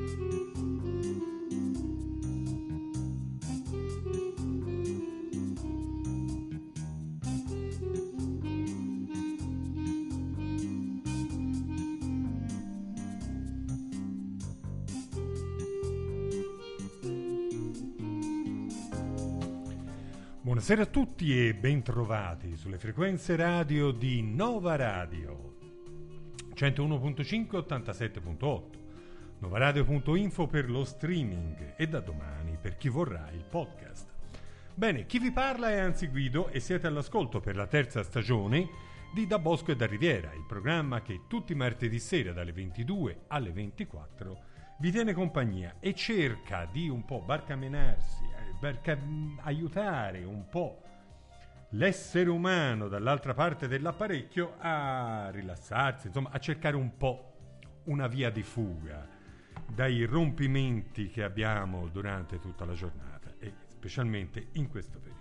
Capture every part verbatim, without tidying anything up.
Buonasera a tutti e bentrovati sulle frequenze radio di Nova Radio centouno virgola cinque, ottantasette virgola otto, novaradio punto info per lo streaming e da domani per chi vorrà il podcast. Bene, chi vi parla è Anzi Guido e siete all'ascolto per la terza stagione di Da Bosco e da Riviera, il programma che tutti i martedì sera dalle ventidue alle ventiquattro vi tiene compagnia e cerca di un po' barcamenarsi, barca- aiutare un po' l'essere umano dall'altra parte dell'apparecchio a rilassarsi, insomma a cercare un po' una via di fuga dai rompimenti che abbiamo durante tutta la giornata e specialmente in questo periodo.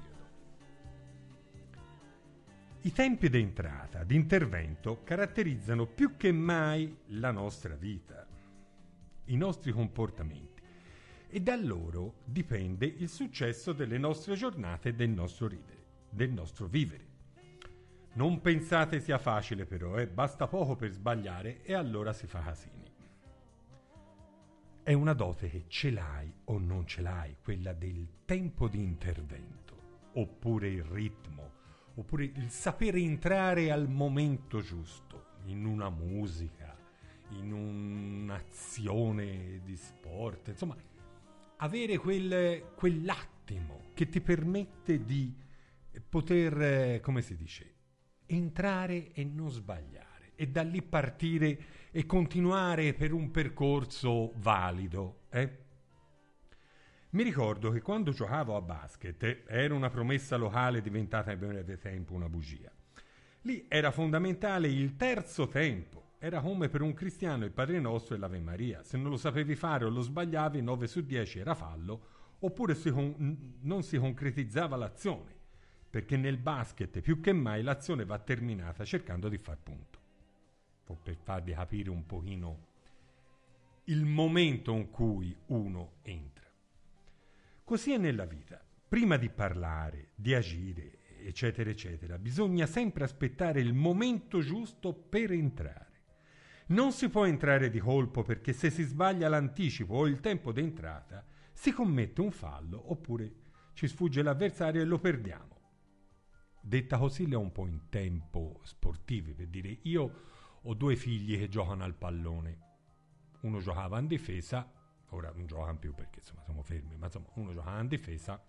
I tempi d'entrata, di intervento caratterizzano più che mai la nostra vita, i nostri comportamenti, e da loro dipende il successo delle nostre giornate e del nostro ridere, del nostro vivere. Non pensate sia facile però, eh? Basta poco per sbagliare e allora si fa casini. È una dote che ce l'hai o non ce l'hai, quella del tempo di intervento, oppure il ritmo, oppure il sapere entrare al momento giusto, in una musica, in un'azione di sport, insomma, avere quel, quell'attimo che ti permette di poter, come si dice, entrare e non sbagliare, e da lì partire e continuare per un percorso valido. Eh? Mi ricordo che quando giocavo a basket era una promessa locale diventata in breve tempo una bugia. Lì era fondamentale il terzo tempo. Era come per un cristiano il Padre Nostro e l'Ave Maria. Se non lo sapevi fare o lo sbagliavi, nove su dieci era fallo, oppure si con- non si concretizzava l'azione, perché nel basket più che mai l'azione va terminata cercando di far punto. O per farvi capire un pochino il momento in cui uno entra. Così è nella vita. Prima di parlare, di agire, eccetera, eccetera, bisogna sempre aspettare il momento giusto per entrare. Non si può entrare di colpo, perché se si sbaglia l'anticipo o il tempo d'entrata si commette un fallo oppure ci sfugge l'avversario e lo perdiamo. Detta così le ho un po' in tempo sportivi, per dire, io ho due figli che giocano al pallone. Uno giocava in difesa, ora non giocano più perché insomma siamo fermi, ma insomma uno giocava in difesa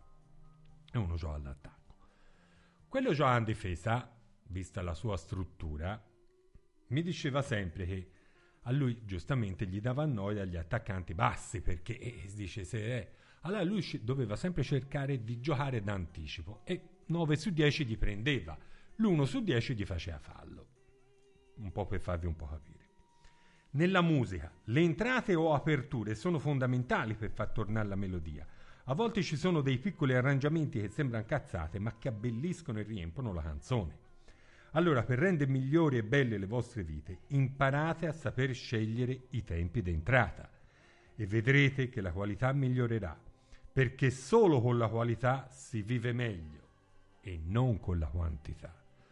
e uno gioca all'attacco. Quello gioca in difesa, vista la sua struttura, mi diceva sempre che a lui giustamente gli dava noia agli attaccanti bassi, perché eh, dice se eh, allora lui doveva sempre cercare di giocare d'anticipo e nove su dieci gli prendeva, l'uno su dieci gli faceva fallo. Un po' per farvi un po' capire. Nella musica le entrate o aperture sono fondamentali per far tornare la melodia. A volte ci sono dei piccoli arrangiamenti che sembrano cazzate ma che abbelliscono e riempiono la canzone. Allora, per rendere migliori e belle le vostre vite, imparate a saper scegliere i tempi d'entrata e vedrete che la qualità migliorerà, perché solo con la qualità si vive meglio e non con la quantità.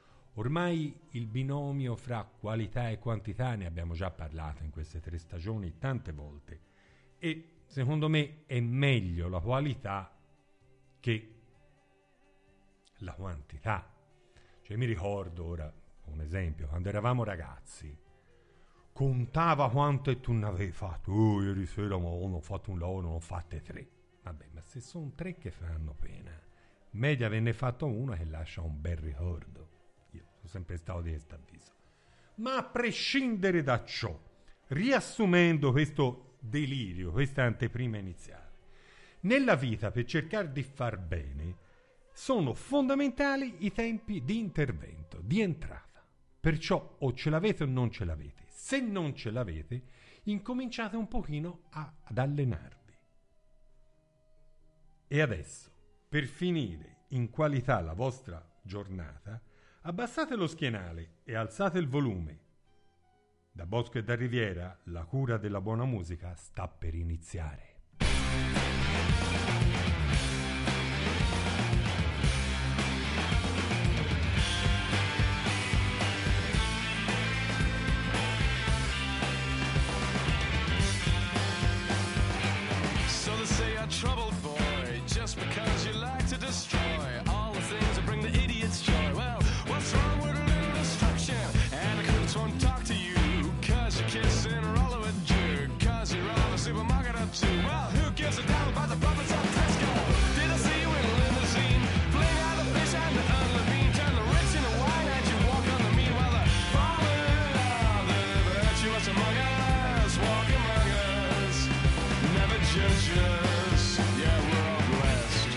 Ormai il binomio fra qualità e quantità ne abbiamo già parlato in queste tre stagioni tante volte e secondo me è meglio la qualità che la quantità. Cioè, mi ricordo ora, un esempio, quando eravamo ragazzi, contava quanto e tu ne avevi fatto. Oh, ieri sera ma non ho fatto un lavoro, non ho fatte tre. Vabbè, ma se sono tre che fanno pena, meglio averne fatto uno che lascia un bel ricordo. Io sono sempre stato di questo avviso. Ma a prescindere da ciò, riassumendo questo delirio, questa anteprima iniziale, nella vita per cercare di far bene sono fondamentali i tempi di intervento, di entrata. Perciò o ce l'avete o non ce l'avete. Se non ce l'avete, incominciate un pochino a, ad allenarvi. E adesso, per finire in qualità la vostra giornata, abbassate lo schienale e alzate il volume Da Bosco e da Riviera, la cura della buona musica sta per iniziare. So they say you're a troubled boy, just because you like to destroy all the things that bring the idiots joy. Well, what's wrong with a little destruction? And the critics won't talk to you, cause you're kissing a roll of a Jew, cause you're all the supermarket up to. Well, who gives a damn about the profits of Tesco? Did I see you in a limousine? Fling out the fish and the unlevine, turn the rich into wine and you walk on the mean. Well, the fallen of the virtuous among us, walk among us, never judge us, yeah, we're all blessed.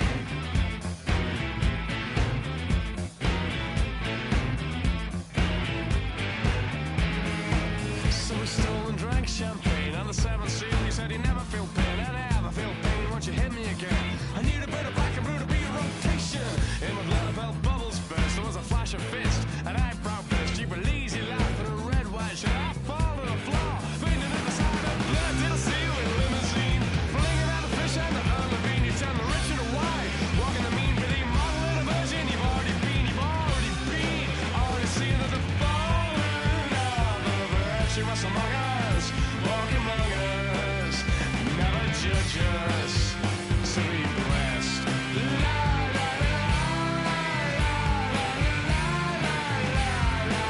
So we stole and drank champagne on the seventh sea. You said you never feel pain, and I never feel pain. Won't you hit me again? I need a bit of black and blue to be a rotation. In my leather belt bubbles burst, there was a flash of fist, an eyebrow burst. You were lazy laugh and a red wine shirt. I fall to the floor, fainting at the side of blood. Did I see you in a limousine? Flinging out the fish and the unlevine. You turn the rich into wine, walking the mean, but the model and a virgin. You've already been, you've already been, already seen that the fallen of the virtuous among us, walk among us, never judge us, so be blessed. La la la la la la la la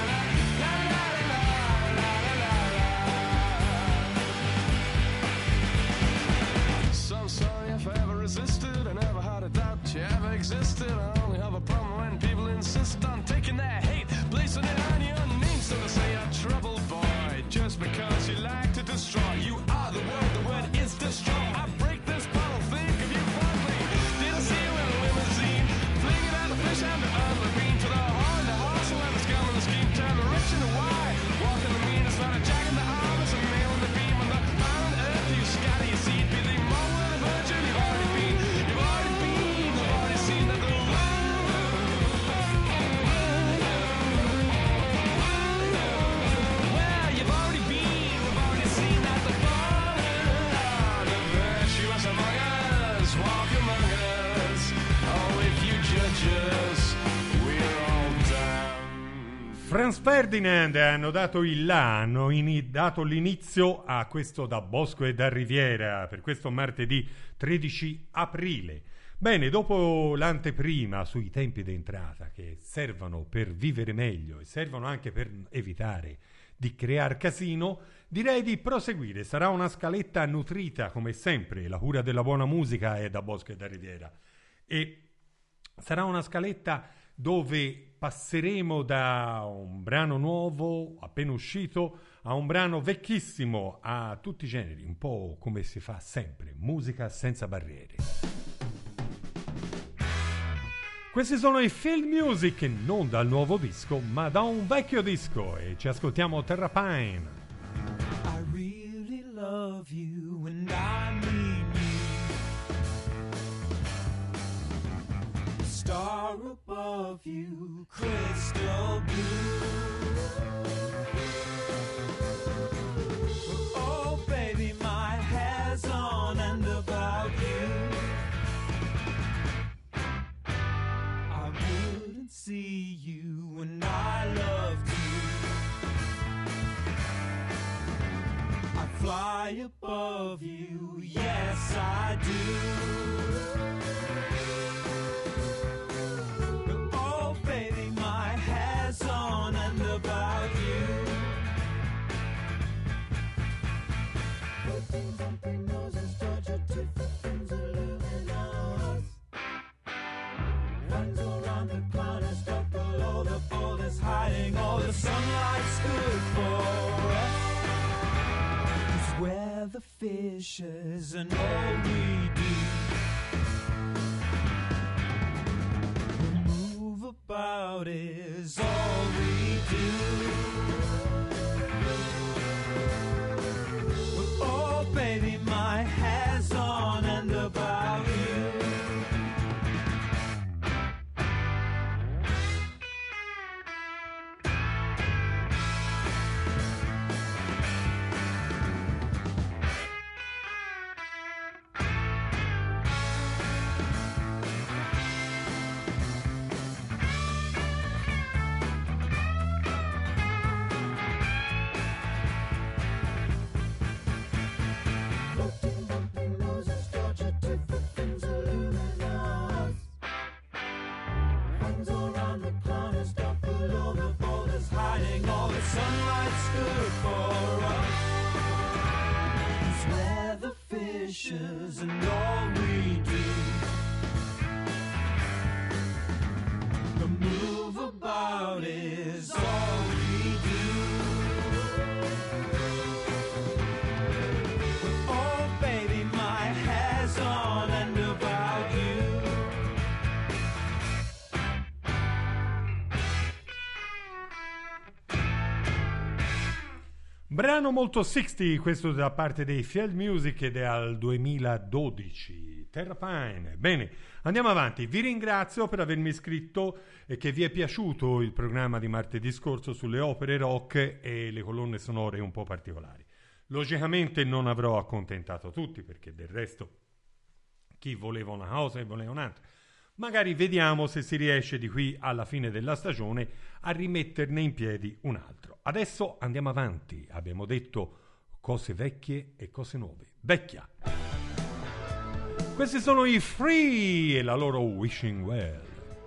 la la la la la. So I'm sorry if I ever resisted, I never had a doubt you ever existed. I only have a problem when people insist on taking their hate, placing it on your name. So they say you're a troubled boy, just because you like to destroy. You are the word, the word is destroy. I break this bottle, think of you fondly. Did I see you in a limousine? Flinging out the fish and the unlevine. To the horn, the horse, and the scum and the scheme. Turn the rich into wine, walking the mean. It's not a jack in the arm, it's a nail in the beam. On the on earth, you scatter your seed. Be the mole and the virgin, you've already been. You've already been, you've already seen that the well, you've already been, you've already seen that the fallen are the virtuous among us, walk among us. Oh, if you judge us, we're all damned. Franz Ferdinand hanno dato il là, hanno ini- dato l'inizio a questo Da Bosco e da Riviera per questo martedì tredici aprile. Bene, dopo l'anteprima sui tempi d'entrata che servono per vivere meglio e servono anche per evitare di creare casino, direi di proseguire. Sarà una scaletta nutrita come sempre, la cura della buona musica è Da Bosco e da Riviera, e sarà una scaletta dove passeremo da un brano nuovo appena uscito a un brano vecchissimo, a tutti i generi, un po' come si fa sempre, musica senza barriere. Questi sono i Field Music, non dal nuovo disco ma da un vecchio disco, e ci ascoltiamo Terra Pine. I really love you and I mean you. Star above you, crystal blue. Oh baby, my hair's on and about you. I wouldn't see you and I loved you. I fly above you, yes I do. Oh baby, my hair's on and about you. Putting something noses, touch your tiffins are luminous. One's around the corner, stuck below the boulders, hiding all the sunlight's good for us. 'Cause we're the fishes and all we do. The move about is all we do. Oh baby, my hair's on and about you. fishes and all we do. The move about is all we do. But oh baby, my hair's on end about you. Brano molto sessanta, questo da parte dei Field Music ed è al duemiladodici. Terrapine. Bene, andiamo avanti. Vi ringrazio per avermi iscritto e che vi è piaciuto il programma di martedì scorso sulle opere rock e le colonne sonore un po' particolari. Logicamente non avrò accontentato tutti, perché del resto chi voleva una cosa e voleva un'altra. Magari vediamo se si riesce di qui alla fine della stagione a rimetterne in piedi un altro. Adesso andiamo avanti. Abbiamo detto cose vecchie e cose nuove. Vecchia. Questi sono i Free e la loro Wishing Well.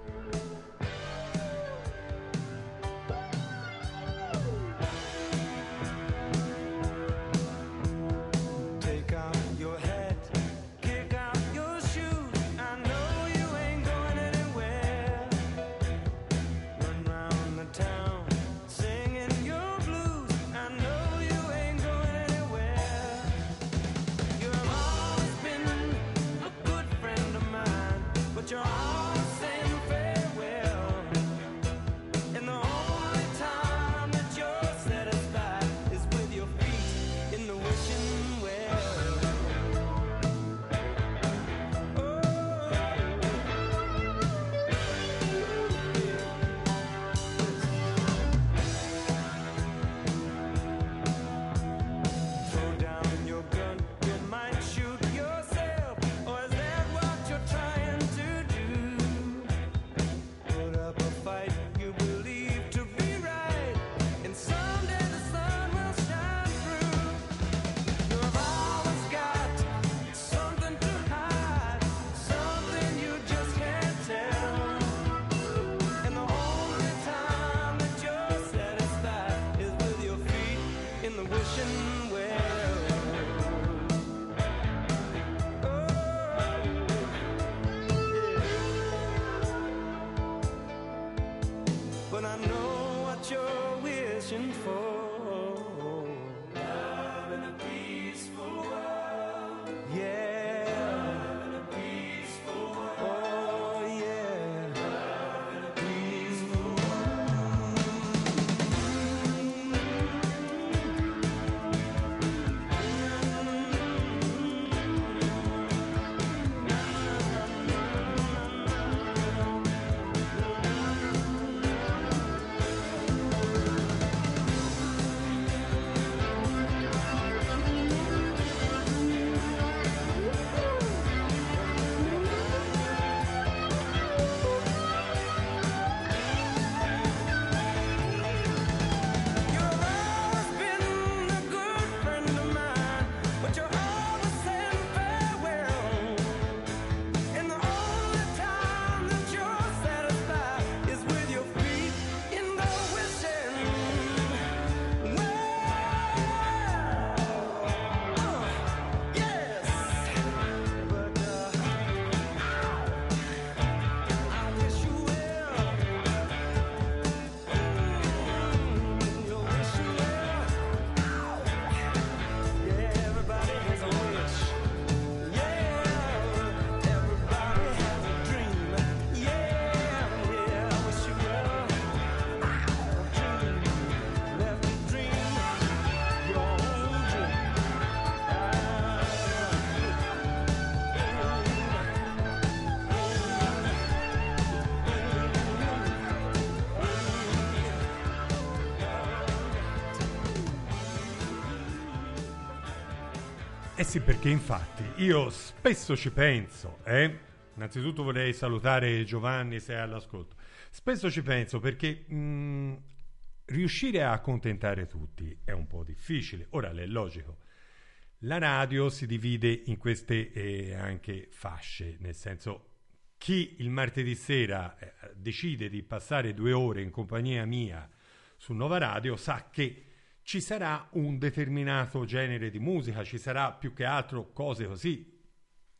Eh sì, perché infatti io spesso ci penso, eh? Innanzitutto vorrei salutare Giovanni se è all'ascolto. Spesso ci penso perché mh, riuscire a accontentare tutti è un po' difficile. Ora, è logico. La radio si divide in queste eh, anche fasce, nel senso chi il martedì sera eh, decide di passare due ore in compagnia mia su Nova Radio sa che ci sarà un determinato genere di musica, ci sarà più che altro cose così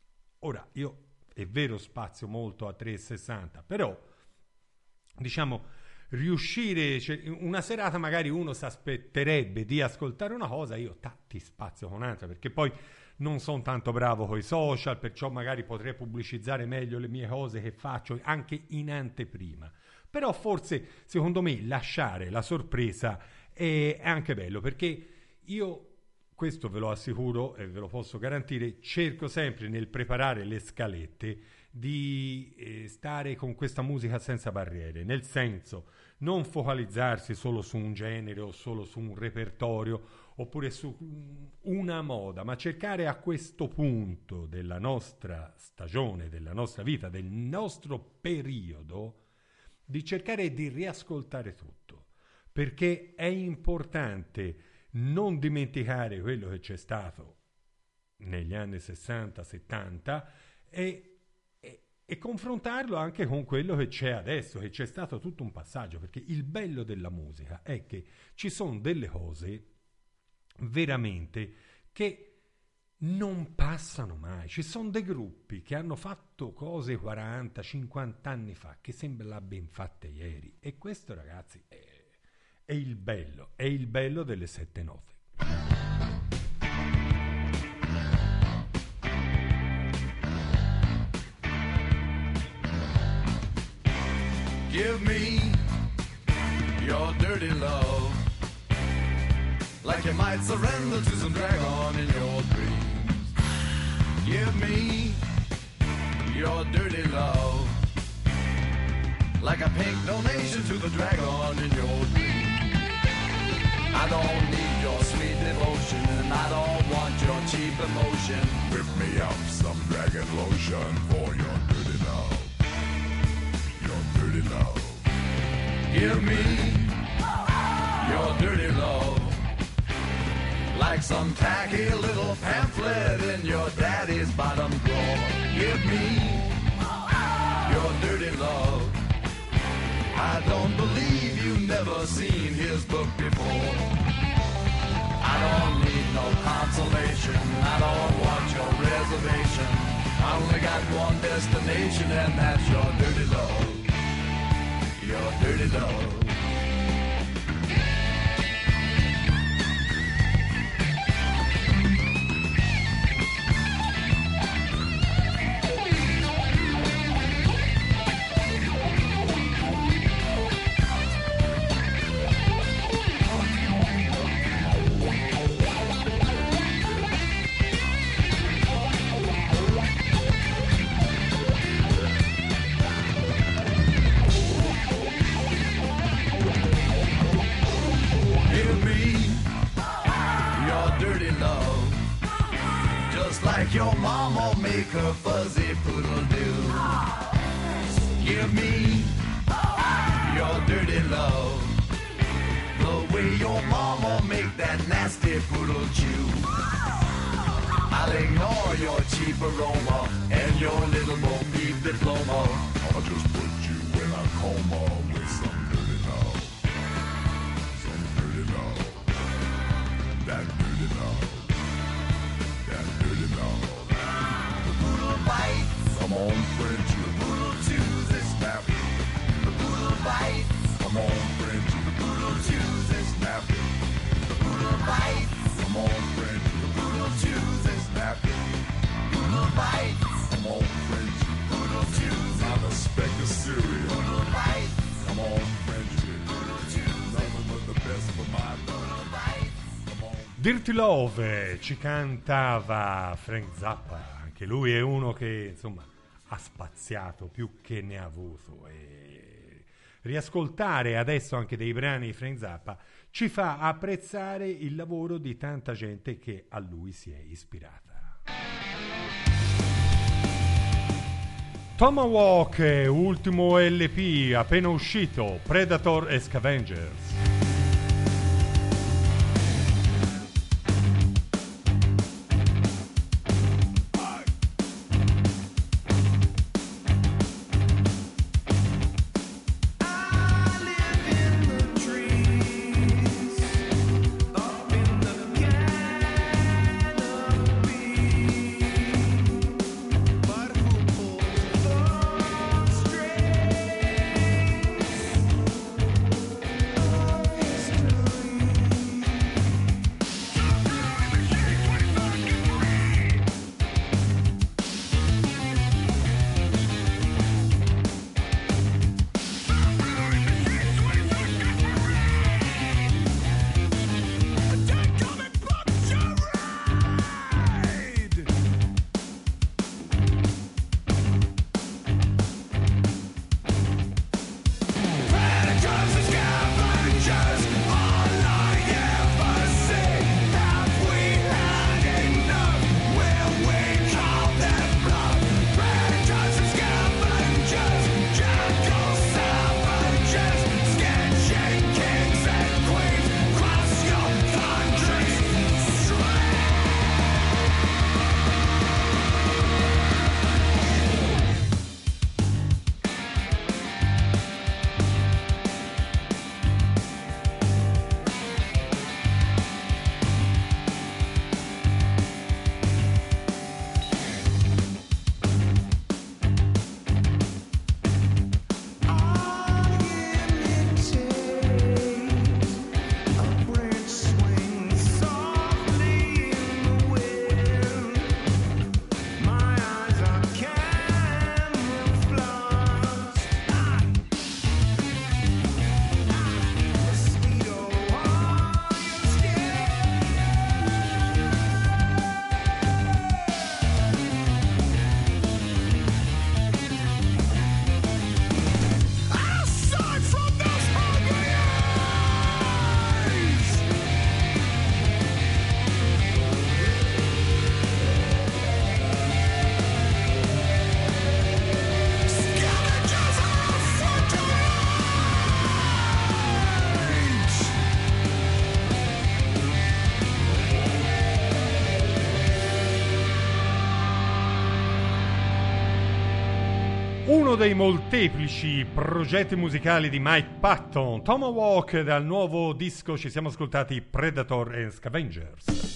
Ora, io è vero spazio molto a tre sessanta, però diciamo riuscire, cioè, una serata magari uno si aspetterebbe di ascoltare una cosa, io ta, ti spazio con un'altra, perché poi non sono tanto bravo con i social, perciò magari potrei pubblicizzare meglio le mie cose che faccio anche in anteprima. Però forse, secondo me, lasciare la sorpresa è anche bello, perché io, questo ve lo assicuro e ve lo posso garantire, cerco sempre nel preparare le scalette di eh, stare con questa musica senza barriere, nel senso non focalizzarsi solo su un genere o solo su un repertorio oppure su una moda, ma cercare a questo punto della nostra stagione, della nostra vita, del nostro periodo, di cercare di riascoltare tutto, perché è importante non dimenticare quello che c'è stato negli anni sessanta settanta e, e, e confrontarlo anche con quello che c'è adesso, che c'è stato tutto un passaggio, perché il bello della musica è che ci sono delle cose veramente che non passano mai. Ci sono dei gruppi che hanno fatto cose quaranta cinquanta anni fa che sembra l'abbiano fatte ieri, e questo, ragazzi, è, è il bello, è il bello delle sette note. Give me your dirty love, like you might surrender to some dragon in your dreams. Give me your dirty love, like a pink donation to the dragon in your dreams. I don't need your sweet devotion, and I don't want your cheap emotion. Whip me up some dragon lotion for your dirty love. Your dirty love. Give me your dirty love, like some tacky little pamphlet in your daddy's bottom drawer. Give me your dirty love. I don't believe you've never seen his book before. I don't need no consolation, I don't want your reservation. I only got one destination, and that's your dirty love. Your dirty love. Like your mama make her fuzzy poodle do. Give me your dirty love, the way your mama make that nasty poodle chew. I'll ignore your cheap aroma and your little Bo Peep diploma. I'll just put you in a coma with some dirty love. Some dirty love. That dirty love. That dirty love. The poodle bites. Come on, Frenchie. The poodle chews it. Snap it. The poodle bites. Come on, Frenchie. The poodle chews it. Snap it. The poodle bites. Come on, Frenchie. The poodle chews it. Snap it. Poodle bites. Come on, Frenchie. Poodle chews it. Not a speck of cereal. Poodle bites. Come on, Frenchie. Poodle chews it. Nothing but the best for my love. Poodle bites. Come on. Dirty Love ci cantava Frank Zappa, anche lui è uno che insomma ha spaziato più che ne ha avuto, e riascoltare adesso anche dei brani di Frank Zappa ci fa apprezzare il lavoro di tanta gente che a lui si è ispirata. Tomahawk, ultimo L P appena uscito, Predator e Scavengers. But uno dei molteplici progetti musicali di Mike Patton, Tomahawk, dal nuovo disco ci siamo ascoltati Predator and Scavengers.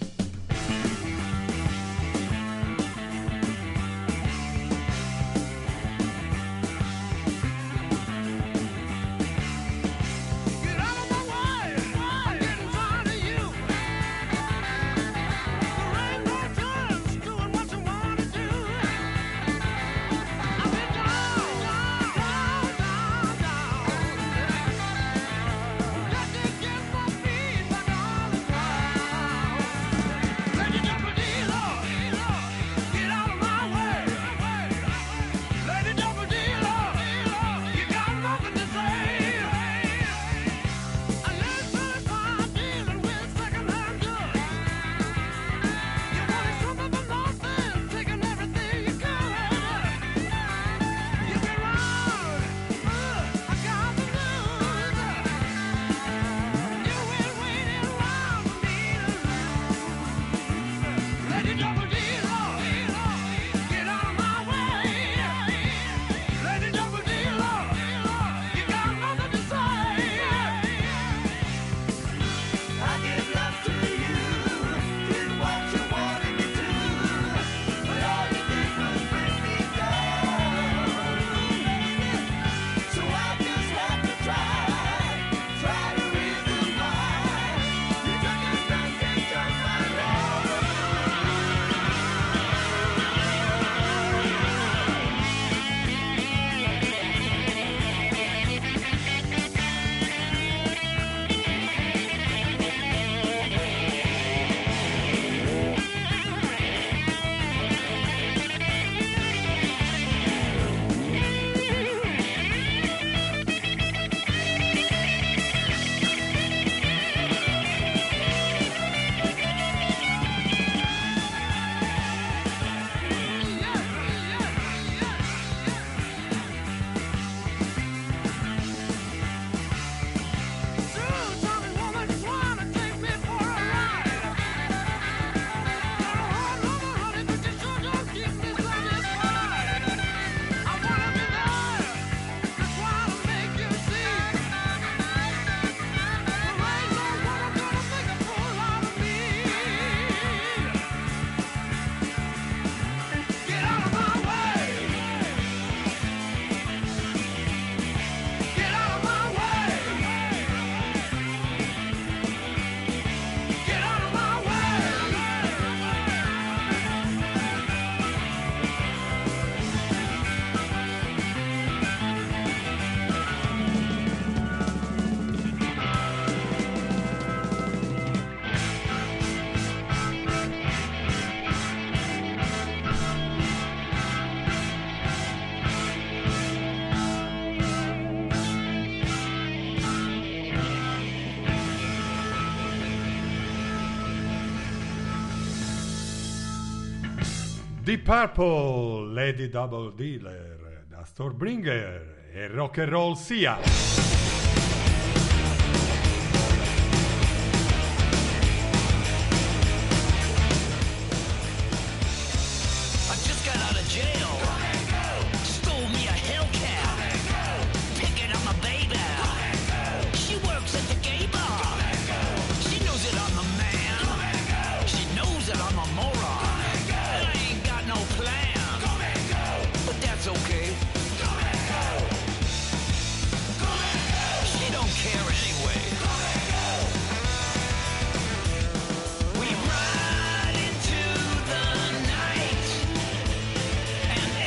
Deep Purple, Lady Double Dealer, da Stormbringer e rock and roll sia. And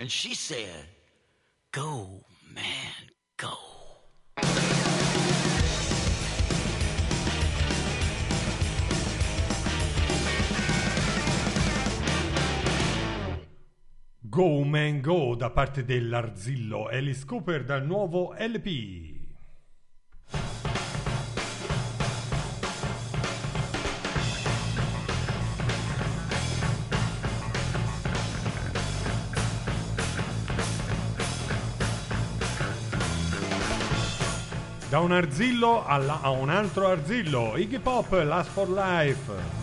And she said, go, man, go. Go Man Go da parte dell'Arzillo Alice Cooper dal nuovo L P. Da un arzillo alla- a un altro arzillo, Iggy Pop, Last for Life.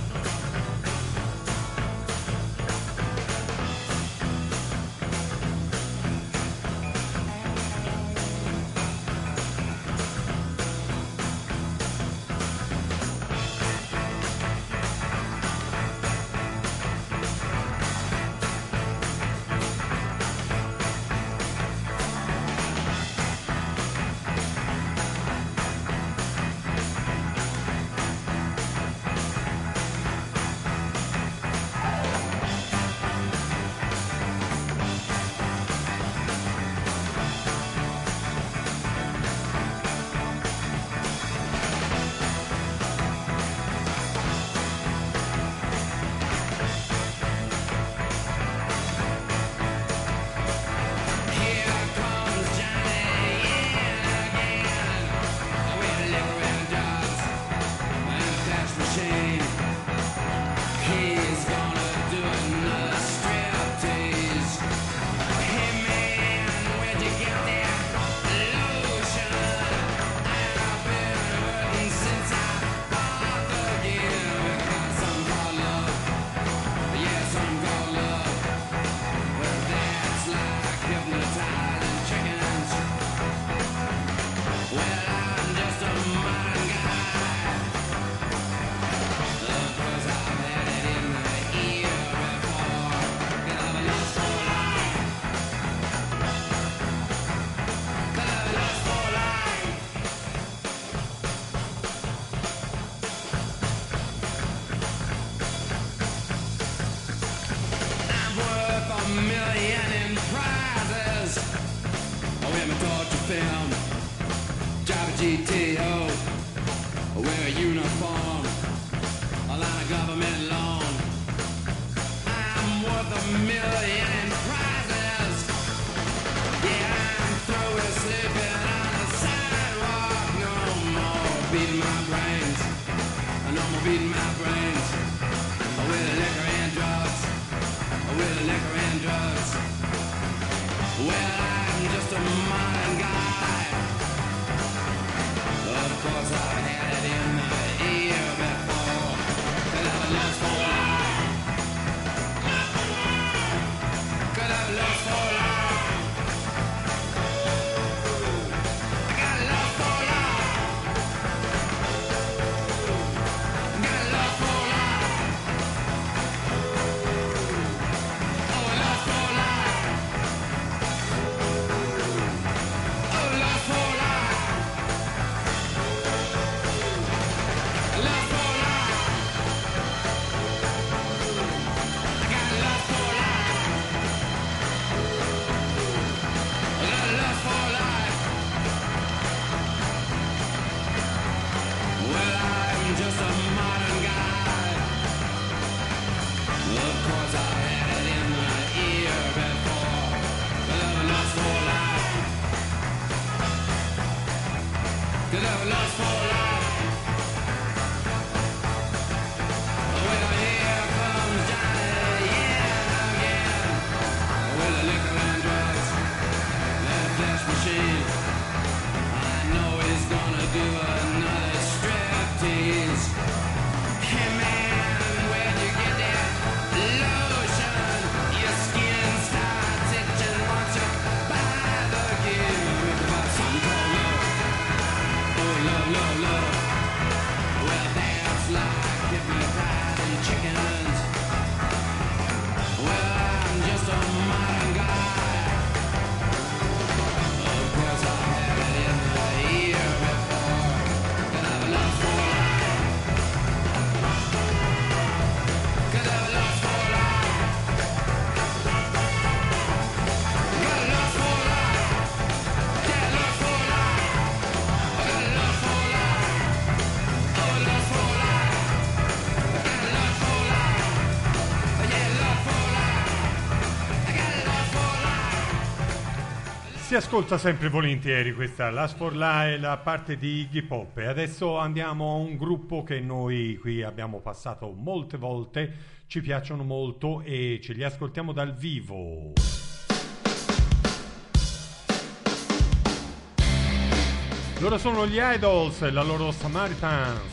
G T O, wear a uniform, a line of government loan. I'm worth a million in prizes. Yeah, I'm through with sleeping on the sidewalk. No more beating my brains. No more beating my brains. With liquor and drugs. With liquor and drugs. Well, I'm just a modern guy. Of course I've had it in the ear before. Could have a lust for life. Could have a lust for life. I got a lust for life. Got a lust for life. Oh, a lust for life. Oh, lust for life. Love for life. I got love for life. I got love for life. Well, I'm just a modern guy. Of course, I had it in my ear before. I love lust for life. I love lust for life. Well, here comes Johnny, yeah, again. With the liquor and drugs, that flesh machine. I know he's gonna do another striptease. Hey man, where'd you get that lotion? Your skin starts itching once you buy the gear. About something called love. Oh, love, love, love. Si ascolta sempre volentieri questa Last for Life, la parte di Iggy Pop. E adesso andiamo a un gruppo che noi qui abbiamo passato molte volte, ci piacciono molto e ce li ascoltiamo dal vivo. Loro sono gli Idols e la loro Samaritans.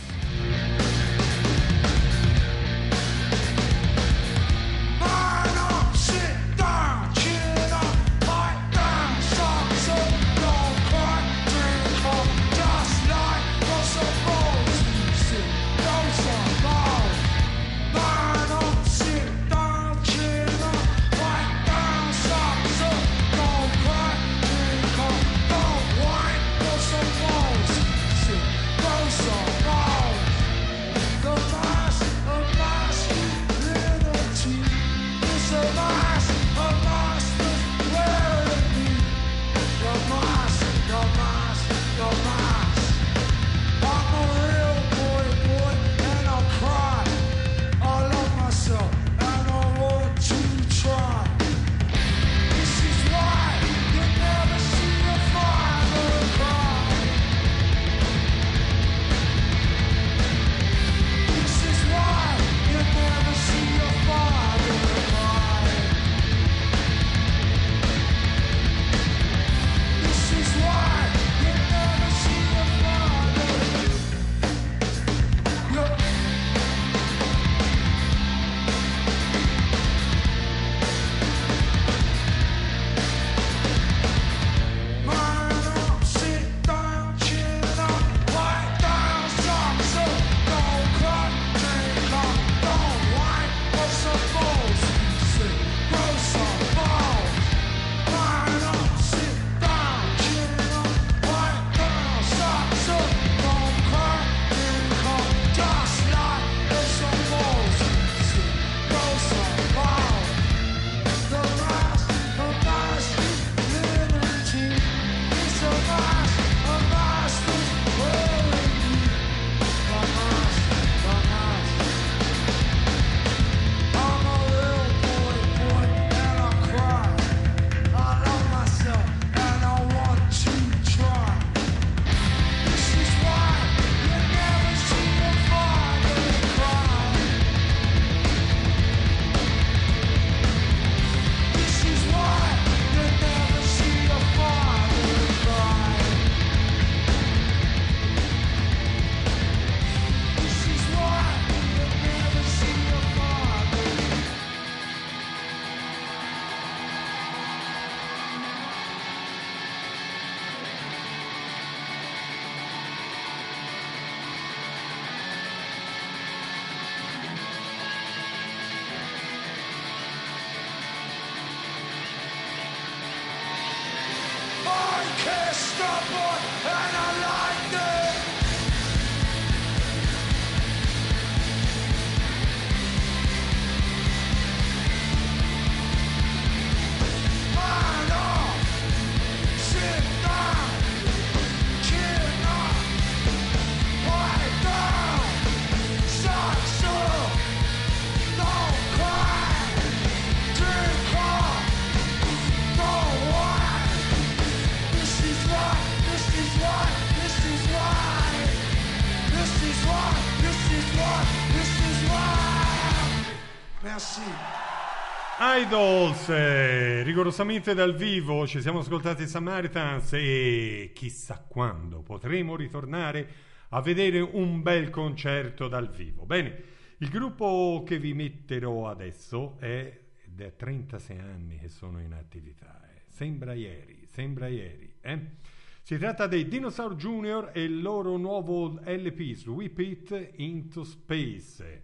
Idols, eh, rigorosamente dal vivo, ci siamo ascoltati Samaritans e chissà quando potremo ritornare a vedere un bel concerto dal vivo. Bene, il gruppo che vi metterò adesso è da trentasei anni che sono in attività, eh. sembra ieri, sembra ieri. Eh? Si tratta dei Dinosaur Junior e il loro nuovo L P, Sweep It Into Space.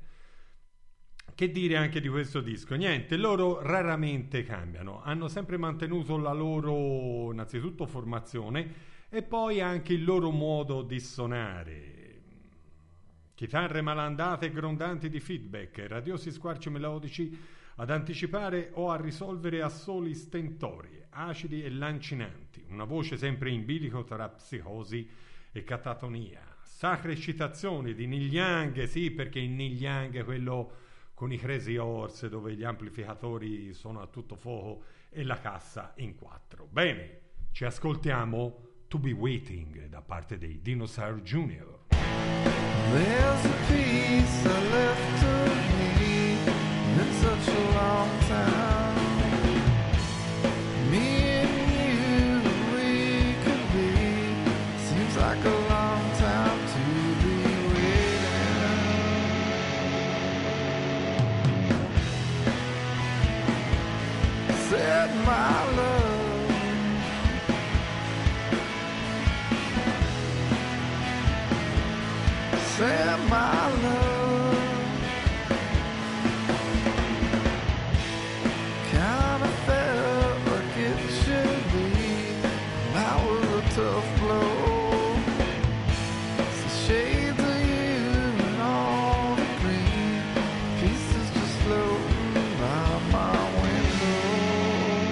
Che dire anche di questo disco? Niente, loro raramente cambiano, hanno sempre mantenuto la loro, innanzitutto, formazione e poi anche il loro modo di suonare. Chitarre malandate e grondanti di feedback, radiosi squarci melodici ad anticipare o a risolvere assoli stentori, acidi e lancinanti, una voce sempre in bilico tra psicosi e catatonia, sacre citazioni di Neil Young, sì, perché in Neil Young quello con i Crazy Horse, dove gli amplificatori sono a tutto fuoco e la cassa in quattro. Bene, Ci ascoltiamo To Be Waiting da parte dei Dinosaur Junior. There's a piece I left to me in such a long time. Me and you, we could be. Seems like a long time to be waiting. Said my love. Said my love, kinda felt like it should be. That was a tough blow. So shades of you and all the green pieces just floating by my window.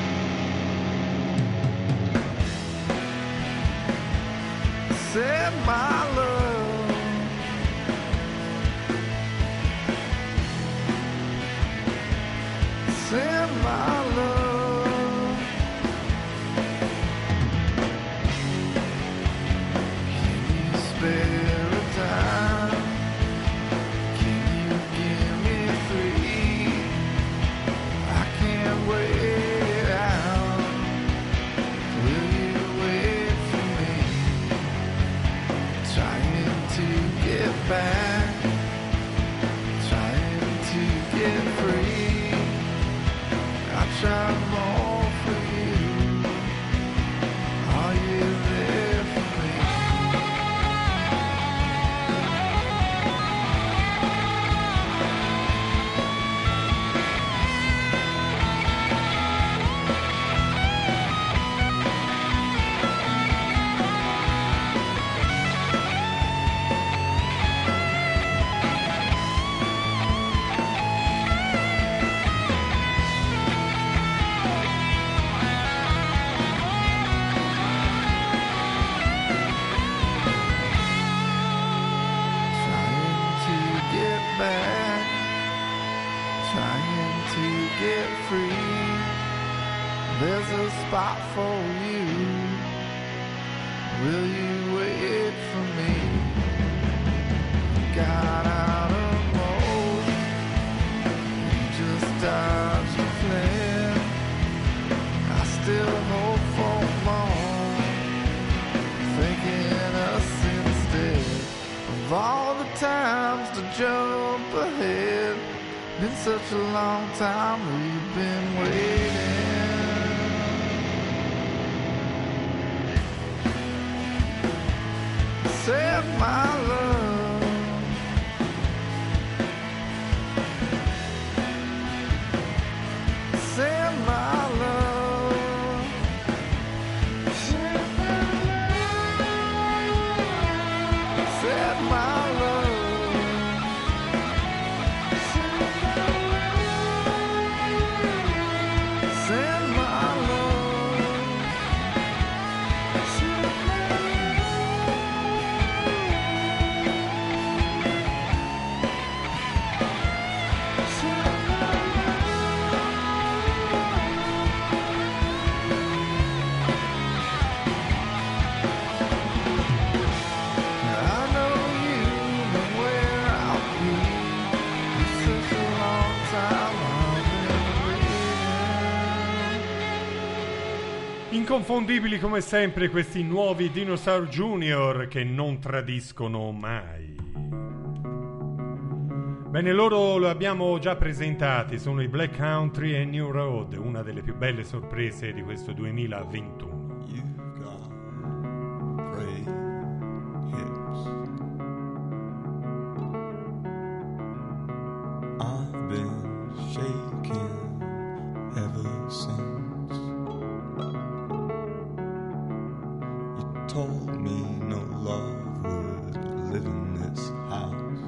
Said my love. Said my love, can you spare a time? Can you give me three? I can't wait out. Will you wait for me? Trying to get back, trying to get free. I tried more for you. Are you there for me? There's a spot for you. Will you wait for me? Got out of mode. You just dodged a flare. I still hope for more. Thinking us instead of all the times to jump ahead. Been such a long time we've been waiting. Said my love, said my love, said my love, said my love, said my love, said Inconfondibili come sempre questi nuovi Dinosaur Junior che non tradiscono mai. Bene, loro lo abbiamo già presentati, sono i Black Country e New Road, una delle più belle sorprese di questo duemilaventuno. You've got great hips. I've been shaking ever since. Told me no love would live in this house.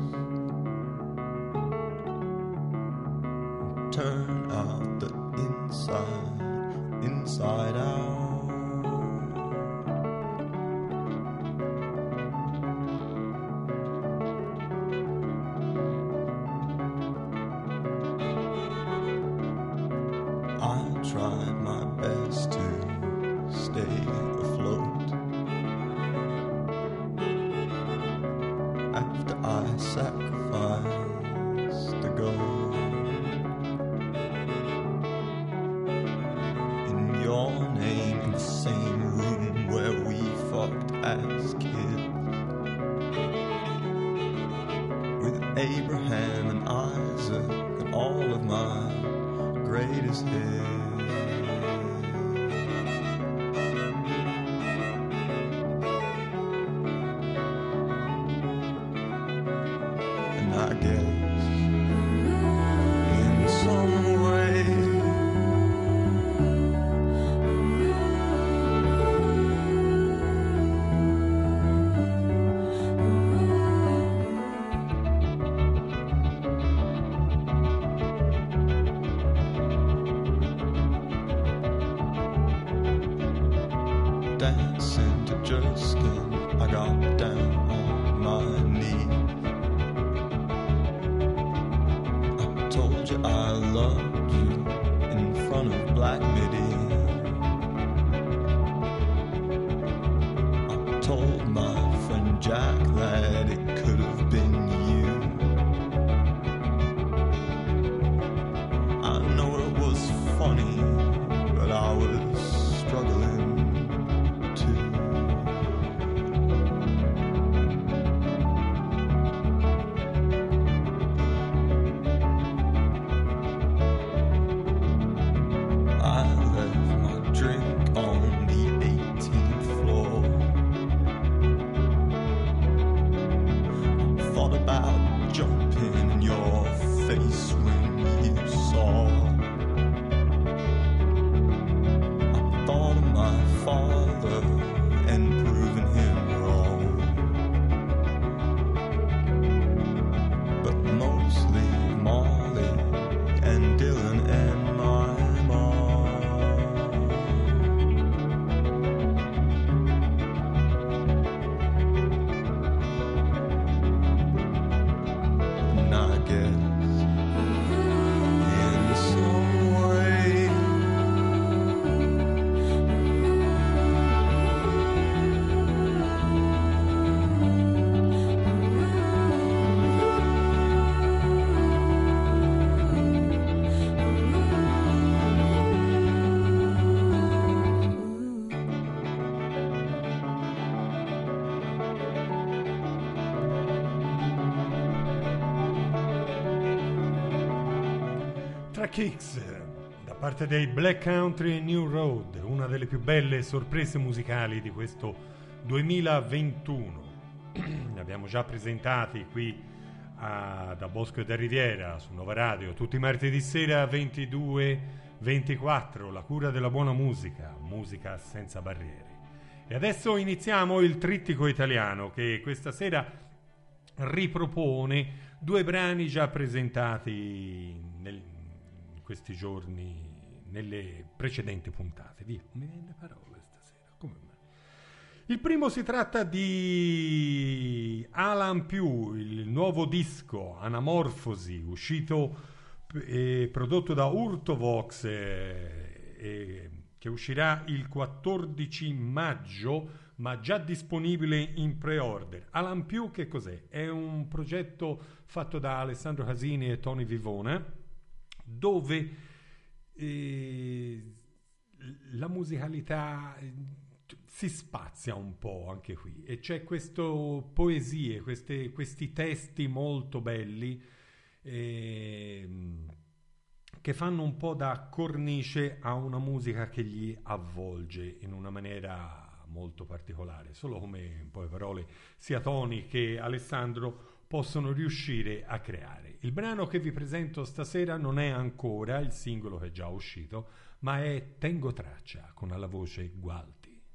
Turn out the inside, inside out. I tried my best to stay his head. And I guess in some way dancing to Jerskin, I got down on my knees. I told you I loved you in front of Black Midi. I told my friend Jack that it could have been you. I know it was funny, but I was struggling too. I left my drink on the eighteenth floor. Thought about jumping in your face when you saw. I thought of my father and proving him wrong. But mostly Molly and Dylan and my mom. And I guess in some way Tra Kicks, da parte dei Black Country New Road, una delle più belle sorprese musicali di questo duemilaventuno. Ne abbiamo già presentati qui a, da Bosco e da Riviera su Nova Radio tutti i martedì sera ventidue ventiquattro, la cura della buona musica, musica senza barriere. E adesso iniziamo il trittico italiano che questa sera ripropone due brani già presentati nel questi giorni nelle precedenti puntate. Via, mi viene le parole stasera. Come mai? Il primo si tratta di Alan Più, il nuovo disco Anamorfosi, uscito e prodotto da Urtovox, eh, eh, che uscirà il quattordici maggio, ma già disponibile in pre-order. Alan Più che cos'è? È un progetto fatto da Alessandro Casini e Tony Vivona, dove eh, la musicalità eh, si spazia un po' anche qui e c'è questo poesie, queste, questi testi molto belli eh, che fanno un po' da cornice a una musica che gli avvolge in una maniera molto particolare. Solo come, in poche parole, sia Tony che Alessandro possono riuscire a creare. Il brano che vi presento stasera non è ancora il singolo che è già uscito, ma è Tengo Traccia con alla voce Gualti.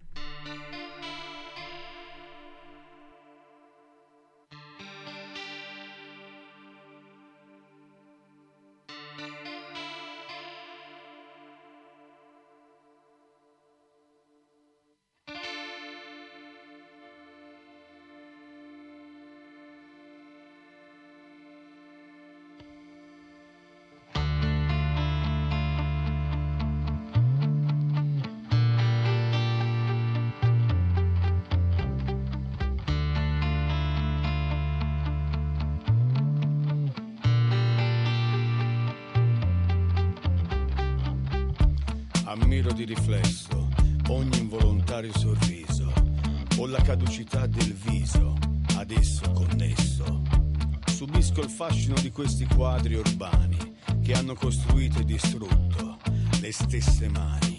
Ammiro di riflesso ogni involontario sorriso o la caducità del viso ad esso connesso. Subisco il fascino di questi quadri urbani che hanno costruito e distrutto stesse mani.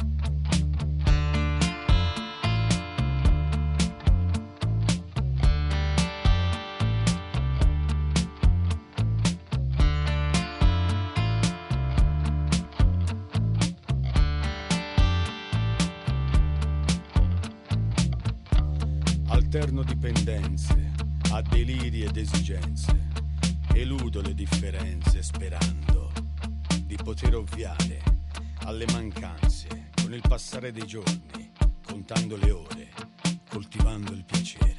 Alterno dipendenze a deliri ed esigenze, eludo le differenze sperando di poter ovviare alle mancanze con il passare dei giorni, contando le ore, coltivando il piacere.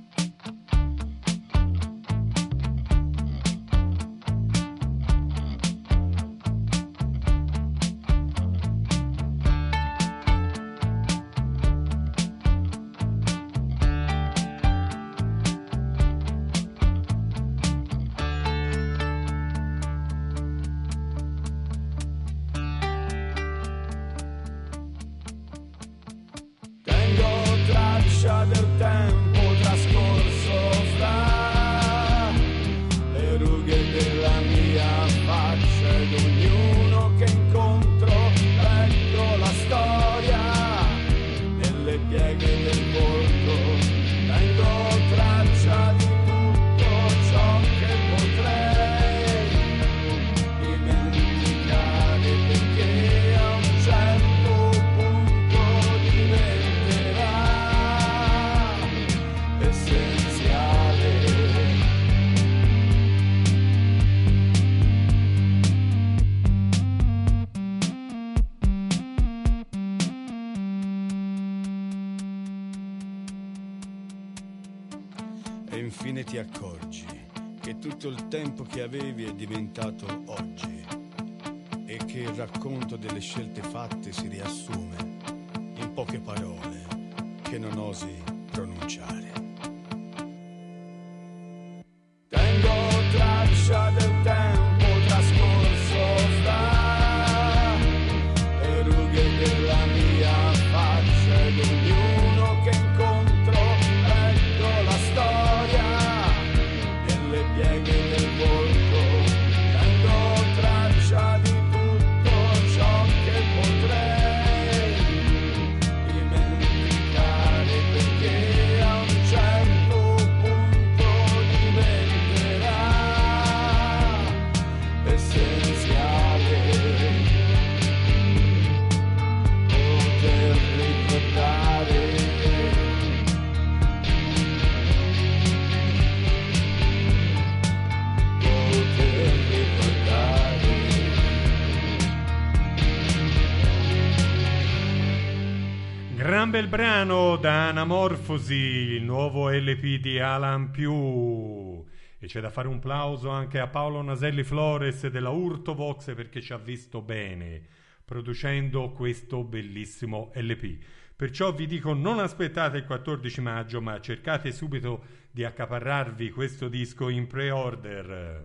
Del tempo trascorso fra le rughe della mia faccia ed ognuno che incontro leggo la storia nelle pieghe del volto, tengo traccia di tutto ciò che potrei dimenticare, perché a un certo punto diventerà essenziale. E infine ti accorgi che tutto il tempo che avevi è diventato oggi e che il racconto delle scelte fatte si riassume in poche parole che non osi pronunciare. Tengo traccia del tempo trascorso fra le rughe della mia faccia ed ognuno che incontro leggo la storia nelle pieghe del volto, tengo traccia di tutto ciò che potrei dimenticare, perché a un certo punto diventerà essenziale poter ricordare. Poter ricordare. Gran bel brano da Anamorfosi, il nuovo L P di Alan Più. E c'è da fare un plauso anche a Paolo Naselli Flores della Urtovox, perché ci ha visto bene producendo questo bellissimo L P. Perciò vi dico, non aspettate il quattordici maggio, ma cercate subito di accaparrarvi questo disco in pre-order.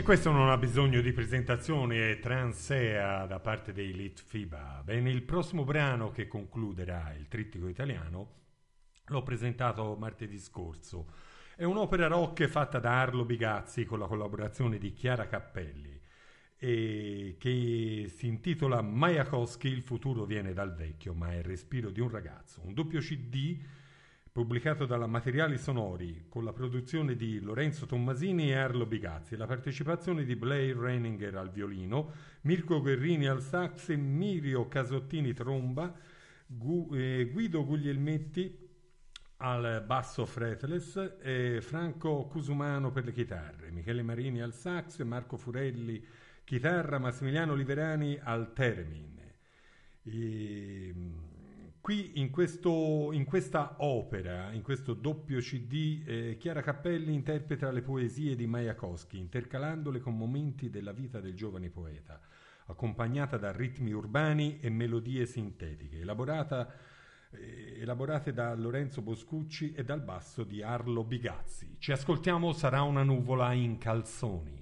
E questo non ha bisogno di presentazione, è Transea da parte dei Litfiba. Bene, il prossimo brano che concluderà il trittico italiano l'ho presentato martedì scorso. È un'opera rock fatta da Arlo Bigazzi con la collaborazione di Chiara Cappelli e che si intitola Majakowski, il futuro viene dal vecchio ma è il respiro di un ragazzo. Un doppio C D pubblicato dalla Materiali Sonori con la produzione di Lorenzo Tommasini e Arlo Bigazzi e la partecipazione di Blair Reininger al violino, Mirko Guerrini al sax e Mirio Casottini tromba, Gu- eh, Guido Guglielmetti al basso fretless, e Franco Cusumano per le chitarre, Michele Marini al sax, Marco Furelli chitarra, Massimiliano Liverani al theremin. E qui in, questo, in questa opera, in questo doppio C D, eh, Chiara Cappelli interpreta le poesie di Majakowski, intercalandole con momenti della vita del giovane poeta, accompagnata da ritmi urbani e melodie sintetiche, elaborata, eh, elaborate da Lorenzo Boscucci e dal basso di Arlo Bigazzi. Ci ascoltiamo Sarà una nuvola in calzoni.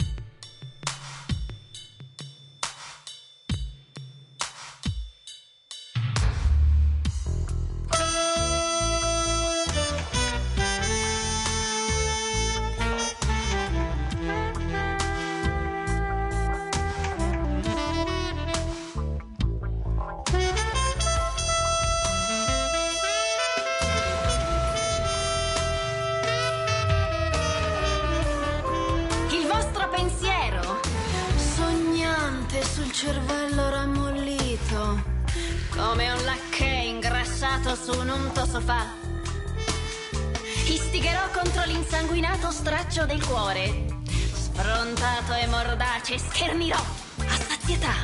Cervello rammollito come un lacchè ingrassato su un unto sofà. Istigherò contro l'insanguinato straccio del cuore, sfrontato e mordace schernirò a sazietà.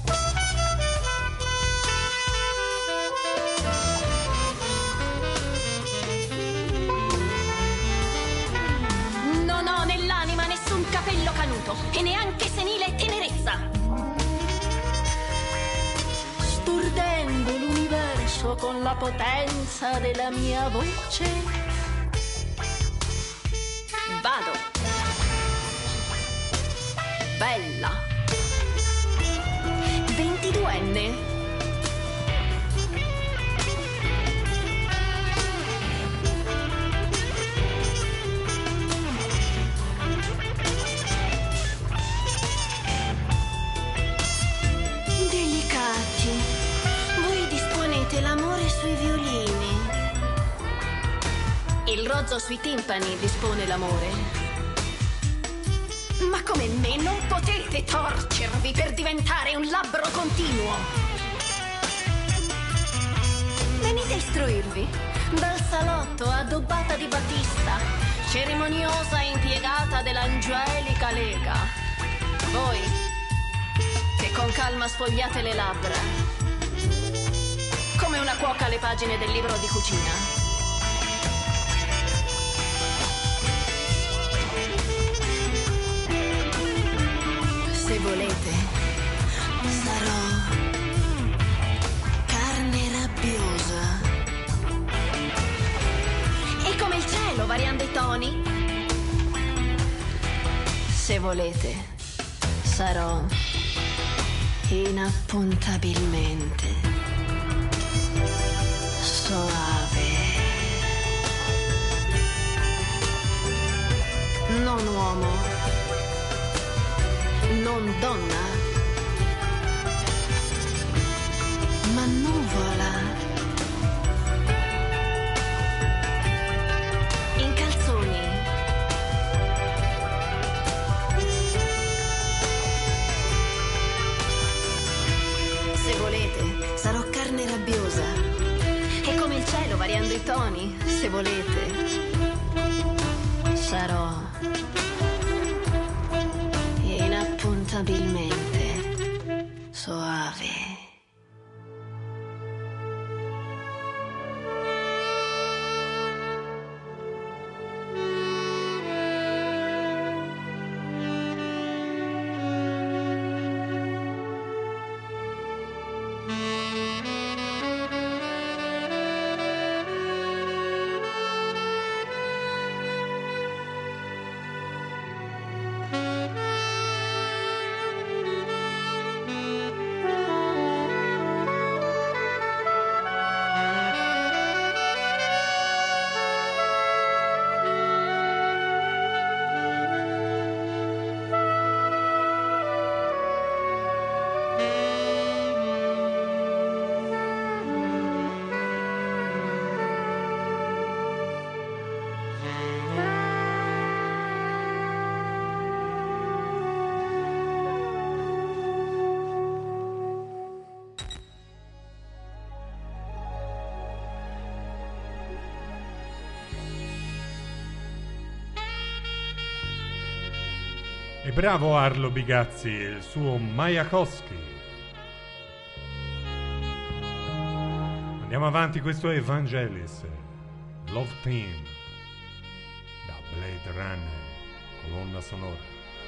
Non ho nell'anima nessun capello canuto e neanche senile tenerezza. Sturdendo l'universo con la potenza della mia voce, vado, bella, ventiduenne, l'amore sui violini, il rozzo sui timpani dispone l'amore. Ma come me non potete torcervi per diventare un labbro continuo. Venite a istruirvi dal salotto addobbata di batista, cerimoniosa impiegata dell'angelica lega. Voi che con calma sfogliate le labbra come una cuoca alle pagine del libro di cucina. Se volete, sarò carne rabbiosa. E come il cielo, variando i toni. Se volete, sarò inappuntabilmente soave. Non uomo, non donna, ma nuvola. In calzoni. Se volete, sarò carne rabbiosa. E come il cielo variando i toni, se volete, sarò inappuntabilmente soave. E bravo Arlo Bigazzi e il suo Majakowski. Andiamo avanti, questo è Evangelis, Love Team, da Blade Runner, colonna sonora.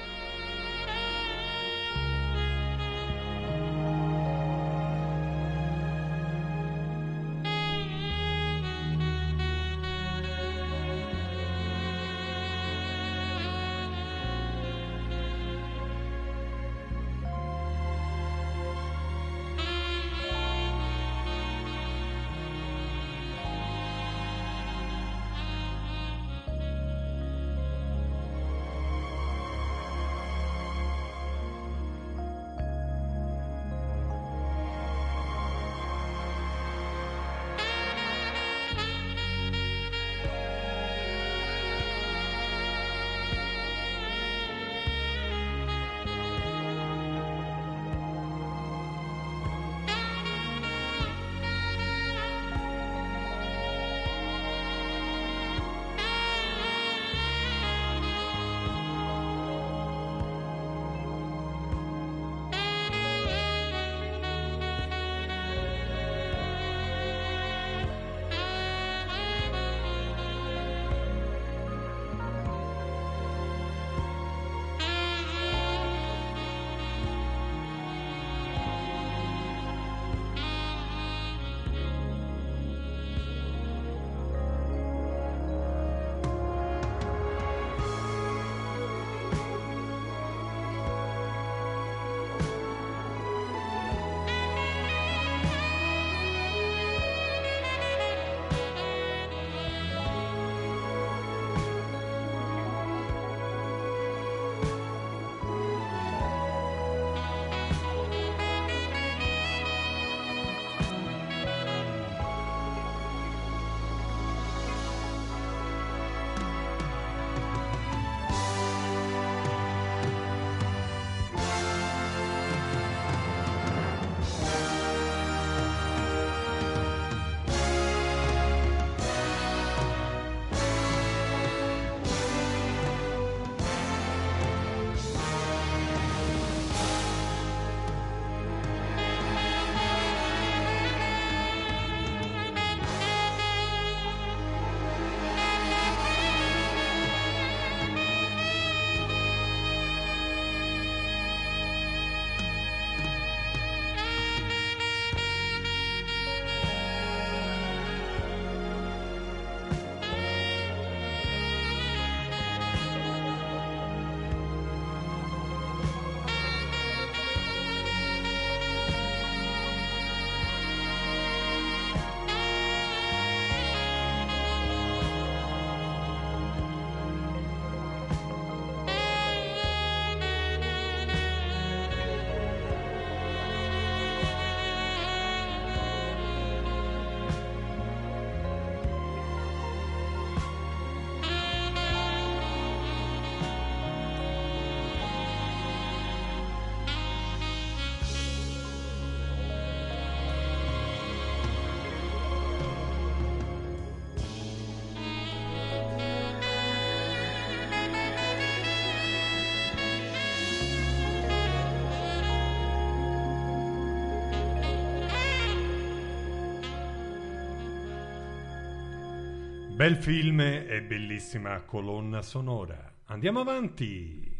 Bel film e bellissima colonna sonora. Andiamo avanti.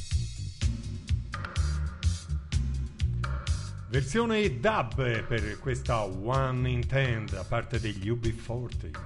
Versione dub per questa One in Ten da parte degli U B quaranta.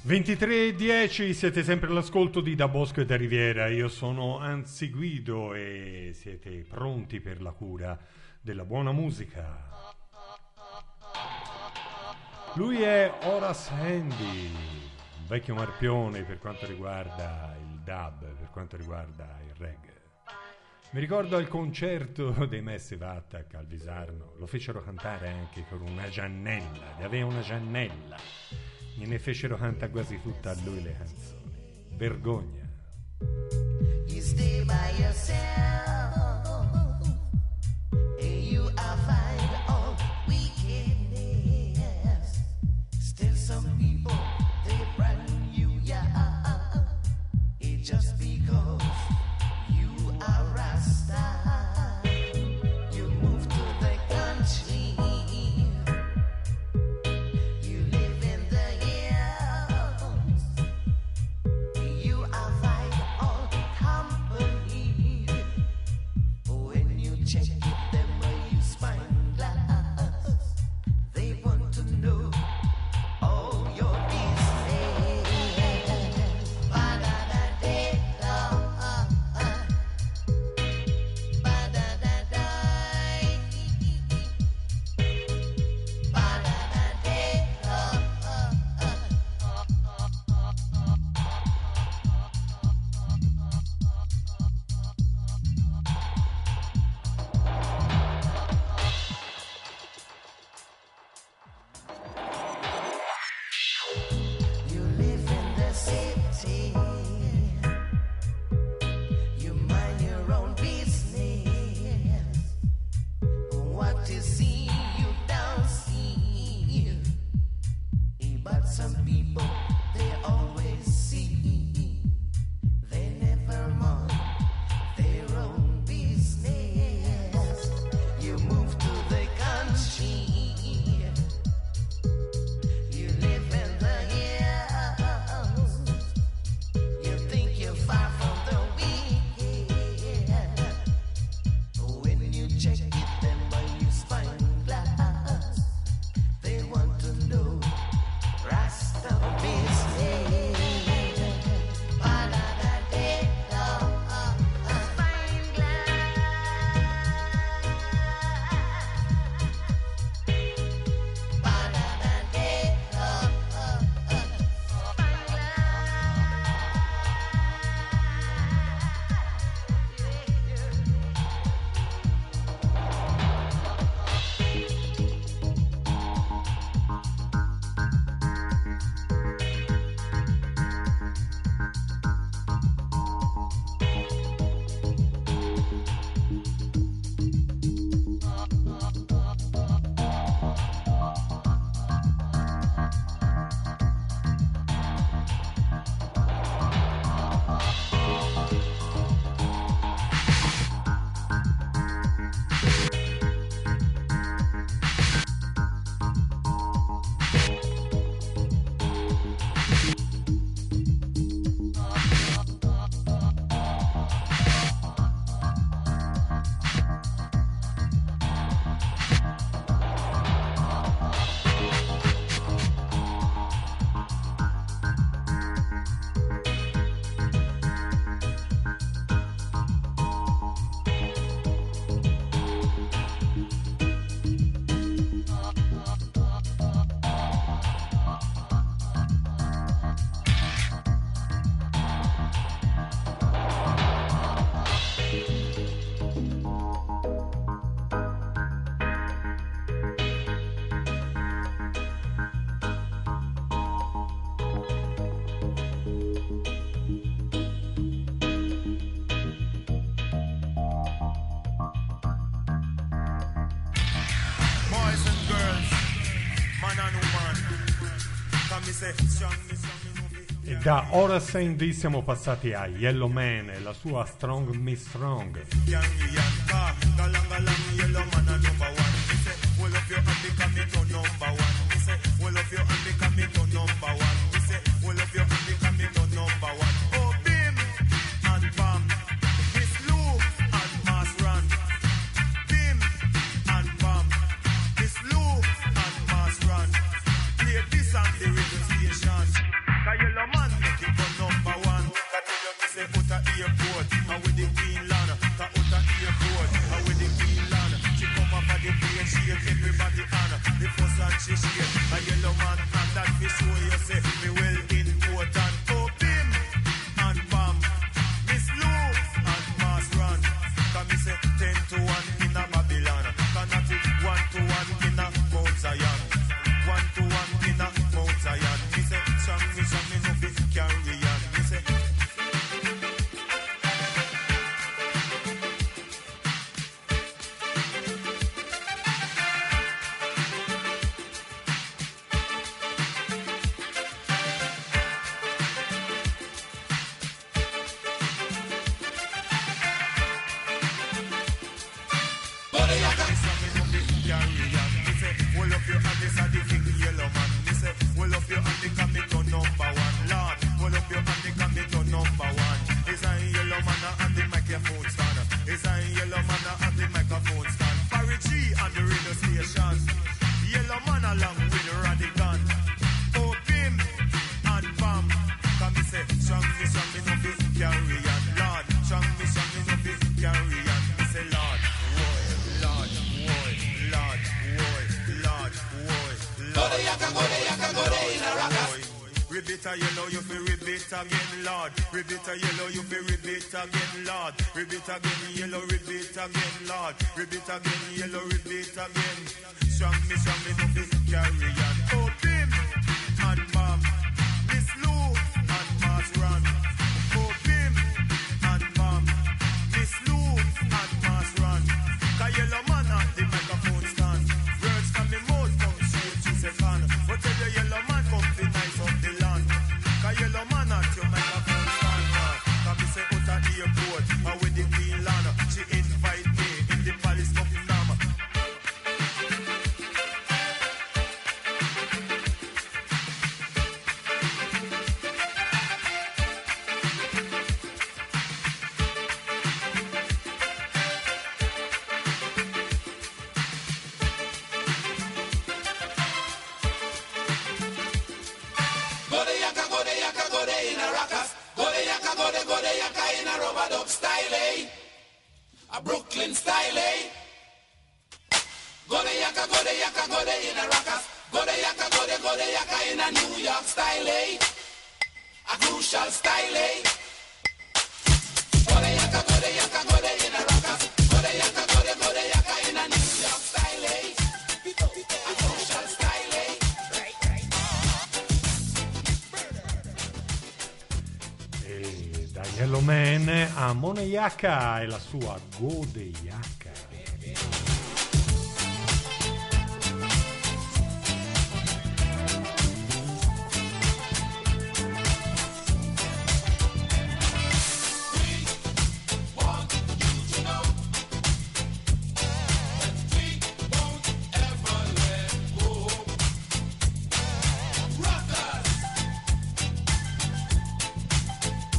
ventitré e dieci, siete sempre all'ascolto di Da Bosco e da Riviera. Io sono Anzi Guido e siete pronti per la cura della buona musica. Lui è Horace Andy, un vecchio marpione per quanto riguarda il dub, per quanto riguarda il reggae. Mi ricordo al concerto dei Massive Attack al Visarno, lo fecero cantare anche con una Giannella, aveva una Giannella. Ne fecero cantare quasi tutta a lui le canzoni. Vergogna. You stay by yourself, and you are fine on wickedness. Still some people, they brand you, yeah. It just because you are Rasta. You move to the country. Check it, them where you spine glass. They want to know all your business. Ba-da-da-da-da, ba-da-da-da, E da Horace Andy siamo passati a Yellow Man e la sua Strong Me Strong. Cause you ten to one in a Babylon. Connected one to one in a Mount Zion. One to one in a Mount Zion. Me say, strong me, strong me, no fit carry on. Me say. Ribbit a yellow, you feel ribbit again, Lord. Ribbit again, yellow, ribbit again, Lord. Ribbit again, yellow, ribbit again. Strong me, strong me, no fit carry on. Oh, Bim and Bam, Miss Lou and Mass Run. Oh, Bim and Bam, Miss Lou and Mass Run. The yellow man at the microphone stand. Words from me mouth come straight to second. But tell the yellow man come fi nice up the land. The yellow man at your microphone. Airport, and with the Queen Lana, she invite me in the palace of Nama. Go de yaka, go de yaka, go de in a rakas. Go de yaka, go de, go de yaka in a rubber dub style, eh? A Brooklyn style, eh? Go de yaka, go de yaka, go de in a rakas. Go de yaka, go de, go de yaka in a New York style, eh? A Crucial style, eh? Go de yaka, go de yaka, go de in a rakas. Go de yaka, go de, go de yaka in a New York style, eh? A Crucial style, eh? Da Yellow Man a Mona Yaka e la sua Gode Yaka.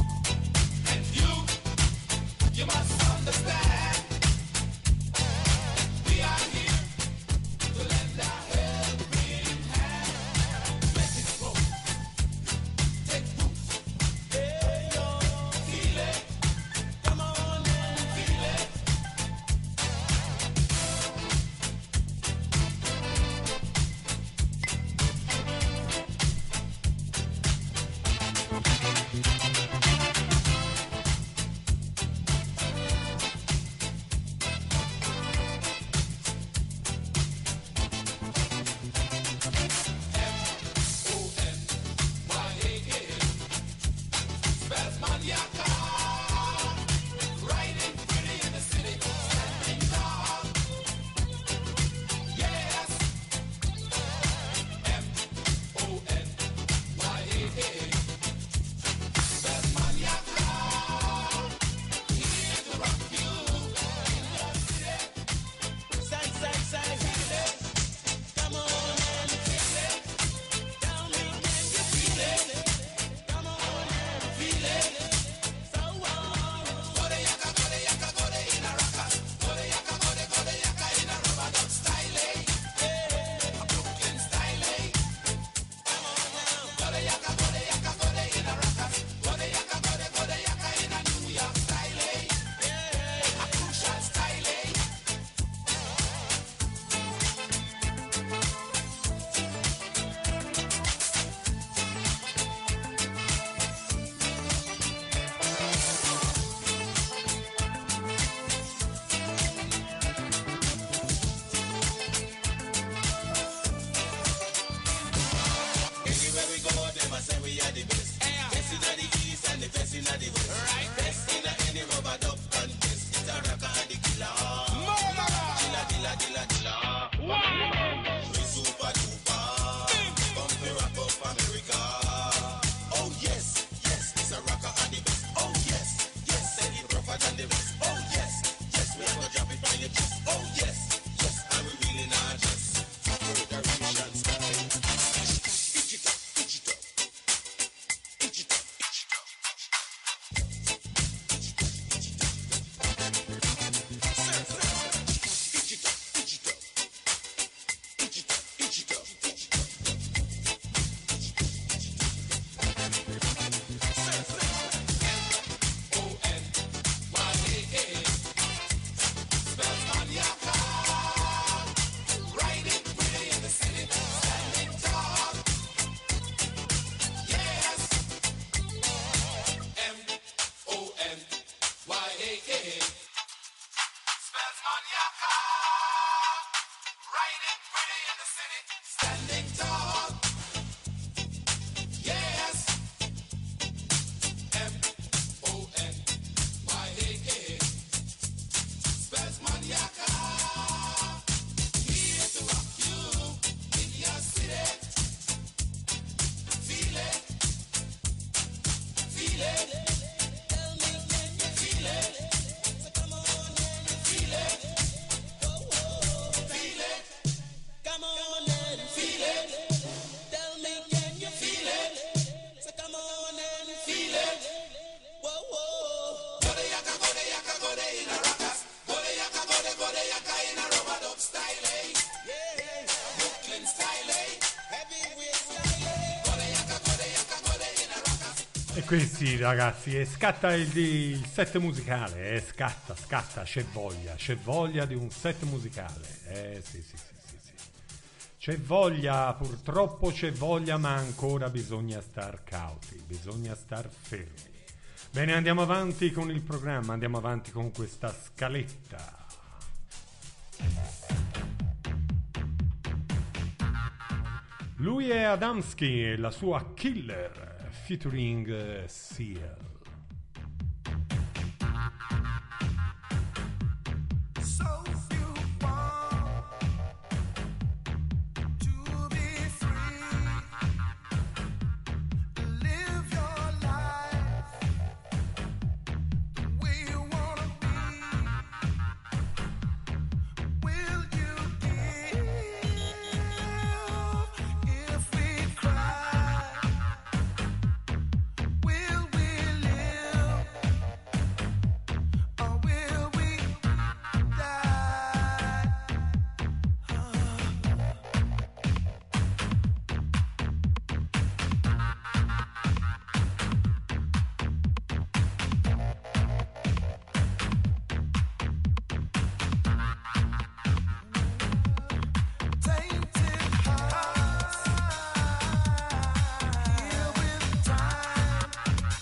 You must understand. maniaca. Riding pretty in the city, standing tall. Yes. M O N Y A K. Spells maniaca. Here to rock you in your city. Feel it. Feel it. Feel it. Come on and feel it. Feel it. Come on and feel it. Tell me, can you feel it? So come on and feel it. Whoa, whoa. Go de yaka, go de yaka, go de in a rockers. Go de yaka, go de, go de yaka in a rubber dub style, eh? Yeah. Brooklyn style, eh? Heavyweight style, eh? Go de yaka, go de yaka, go de in a rockers. E questi ragazzi, e scatta il, il set musicale, eh, scatta, scatta, c'è voglia, c'è voglia di un set musicale, eh sì sì sì sì, sì. C'è voglia, purtroppo c'è voglia, ma ancora bisogna star cauti, bisogna star fermi. Bene, andiamo avanti con il programma, andiamo avanti con questa scaletta. Lui è Adamski e la sua Killer featuring uh, Seal. So few want to be free, live your life the way you wanna be. Will you give if we cry? Will we live or will we die? Tainted hearts heal with time.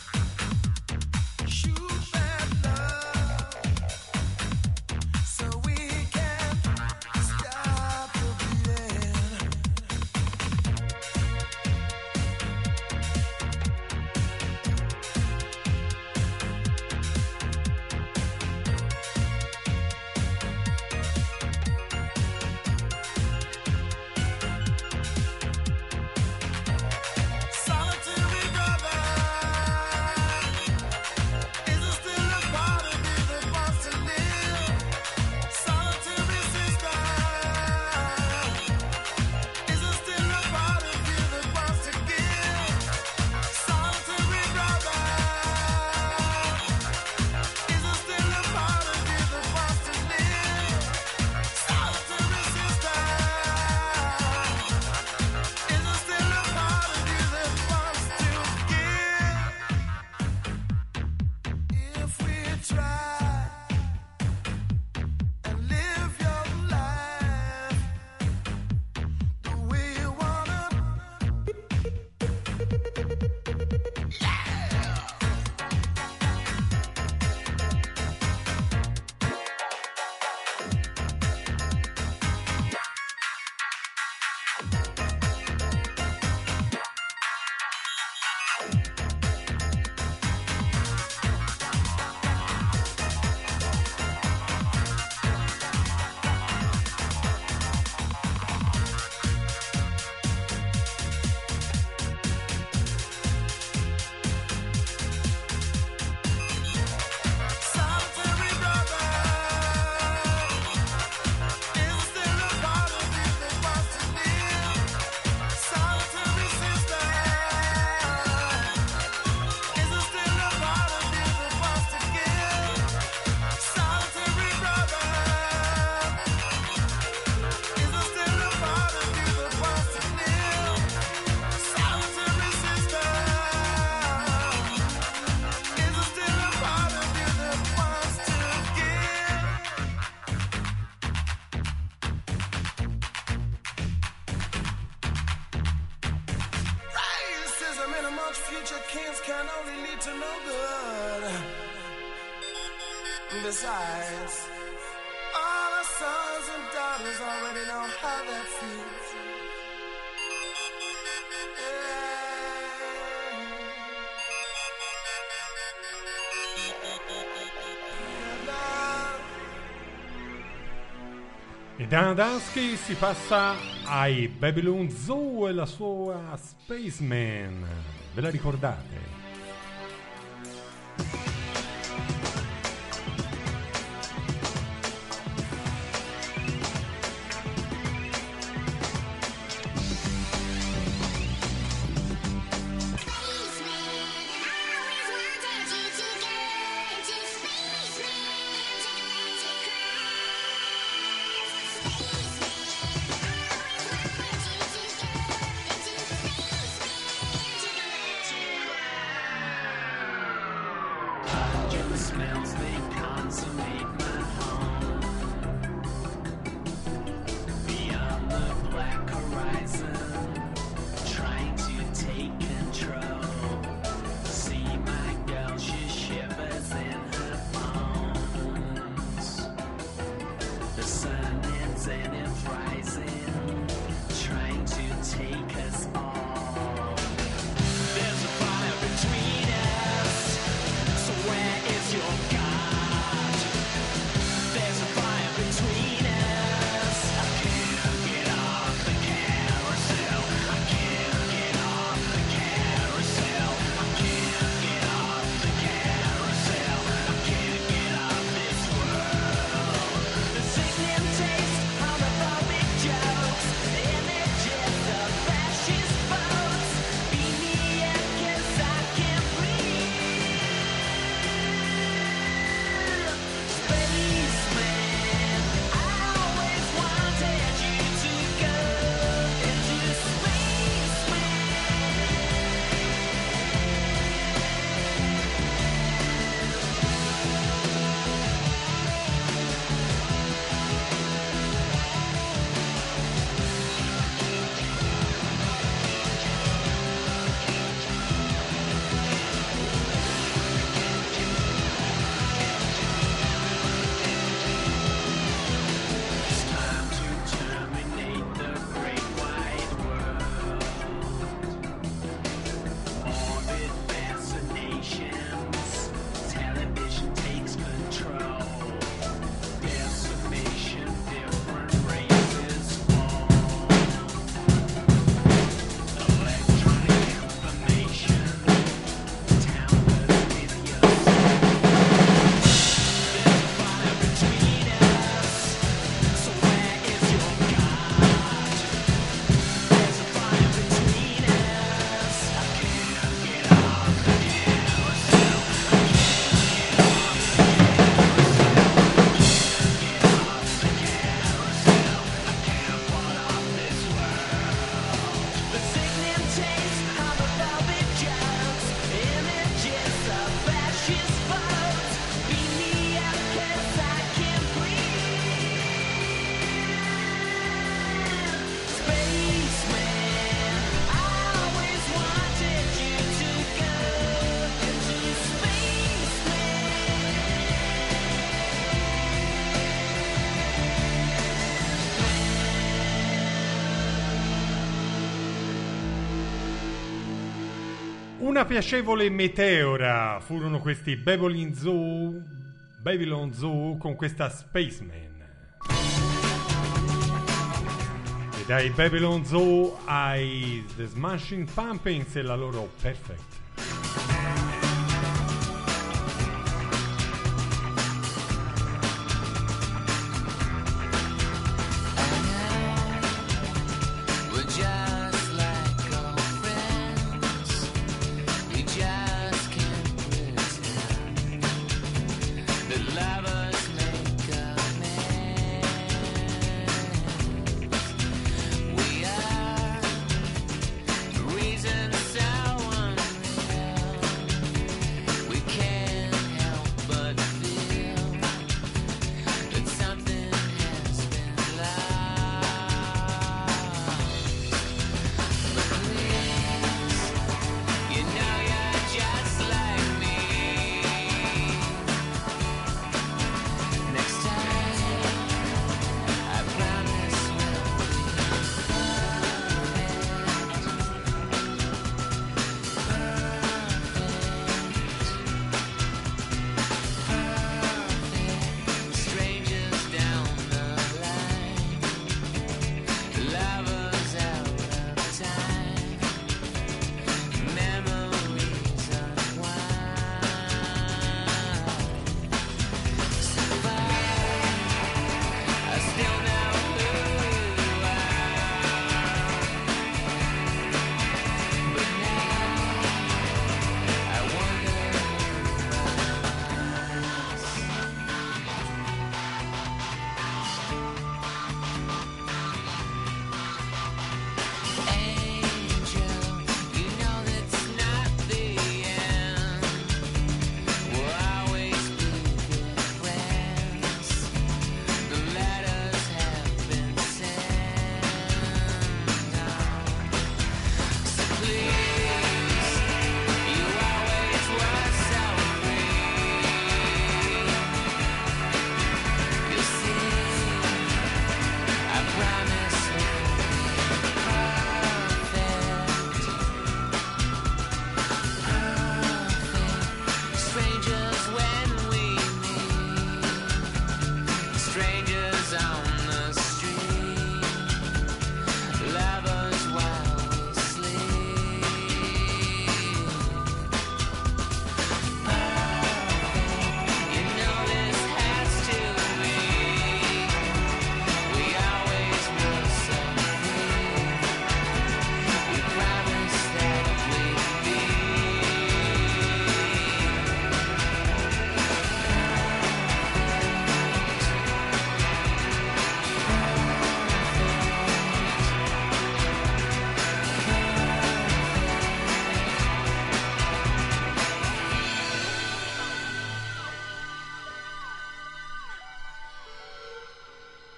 Shoot that love so we can stop the bleeding. Solitary brother, is there still a part of you that wants to live? Solitary sister, is there still a part of you that wants to give? Solitary brother, is there still a part of you that wants to live? Solitary sister, is there still a part of you that wants to give? If we try and live your life the way you wanna. Solitary brother, is there still a part of you that wants to live? Solitary sister, is there still a part of you that wants to give? Solitary brother, is there still a part of you that wants to live? Solitary sister, is there still a part of you that wants to give? Racism in amongst future kings can only lead to no good. Besides, oh, E da Dansky si passa ai Babylon Zoo e la sua Spaceman. Ve la ricordate? Smells they consummate my home. Beyond the black horizon, trying to take control. See my girl, she shivers in her bones. The sun ends and it's rising, trying to take us all. There's a fire between us, so where is your God? There's a fire between us. I can't get off the carousel. I can't get off the carousel. I can't get off the carousel. I can't get off this world. The sickening taste of the public jokes, the images of fascist votes. Beat me up 'cause I can't breathe. Spaceman, I always wanted you to go into spaceman. It's time to terminate the great wide world. Orbit fascinations, television takes control. Decimation, different races fall. Electronic information, tampered with your soul. There's a fire between us, so where is your God? There's a fire between us. I can't get off the carousel. I can't get off the carousel. I can't fall off this world. The sickening taste of the velvet jokes, images of fascist votes. Beat me up 'cause I can't breathe. Spaceman, I always wanted you to go into Una piacevole meteora furono questi Babylon Zoo, Babylon Zoo con questa Spaceman. E dai Babylon Zoo ai The Smashing Pumpkins e la loro Perfect. We're just like old friends. We just can't pretend that lovers make amends. We are the reason someone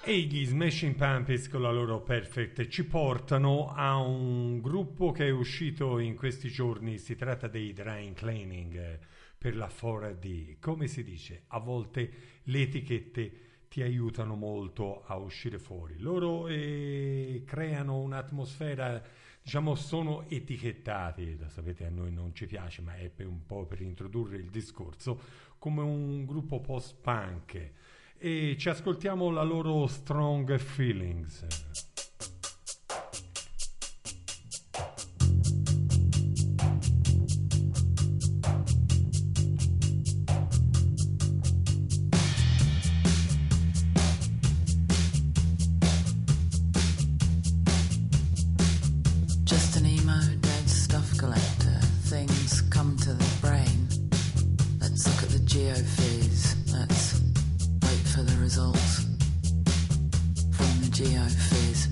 E gli Smashing Pumpkins con la loro Perfect ci portano a un gruppo che è uscito in questi giorni. Si tratta dei Dry Cleaning eh, per la quattro D. Come si dice, a volte le etichette ti aiutano molto a uscire fuori. Loro eh, creano un'atmosfera, diciamo, sono etichettati, lo sapete, a noi non ci piace, ma è per un po' per introdurre il discorso, come un gruppo post-punk. E ci ascoltiamo la loro Strong Feelings. Just an emo dead stuff collector. Things come to the brain. Let's look at the geophys. Let's wait for the results from the geophys.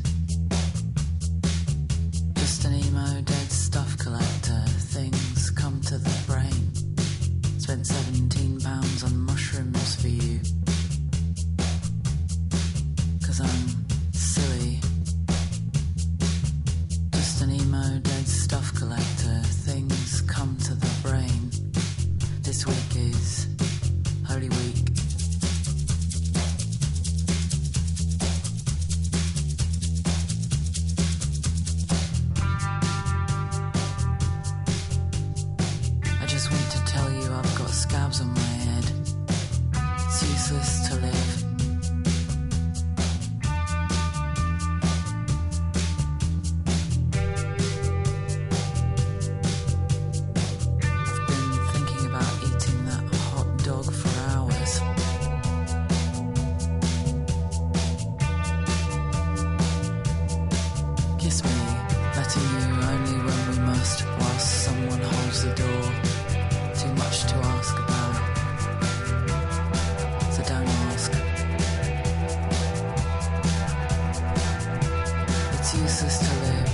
Just an emo dead stuff collector. Things come to the brain. Spent seventeen pounds on mushrooms for you. 'Cause I'm silly. Just an emo dead stuff collector. Things come to the brain. This week is Holy Week. I just want to tell you I've got scabs on my head. It's useless to live. I've been thinking about eating that hot dog for hours. Kiss me, letting you only when we must, whilst someone holds the door. Too much to ask about, so don't ask. It's useless to live.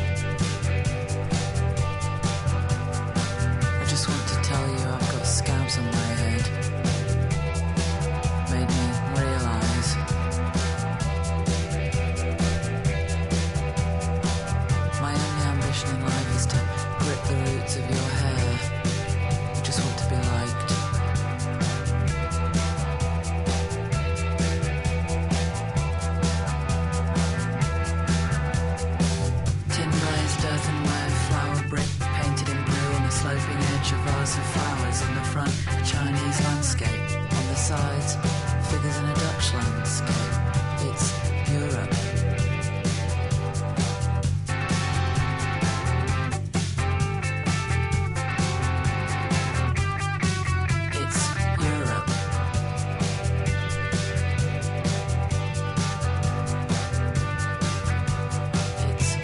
I just want to tell you I've got scabs on my head. Made me realise my only ambition in life is to grip the roots of your hair. I just want to be liked. Tin glazed earthenware, flower brick painted in blue on the sloping edge, a vase of flowers in the front, a Chinese landscape on the sides, figures in a Dutch landscape. It's Europe. It's Europe. It's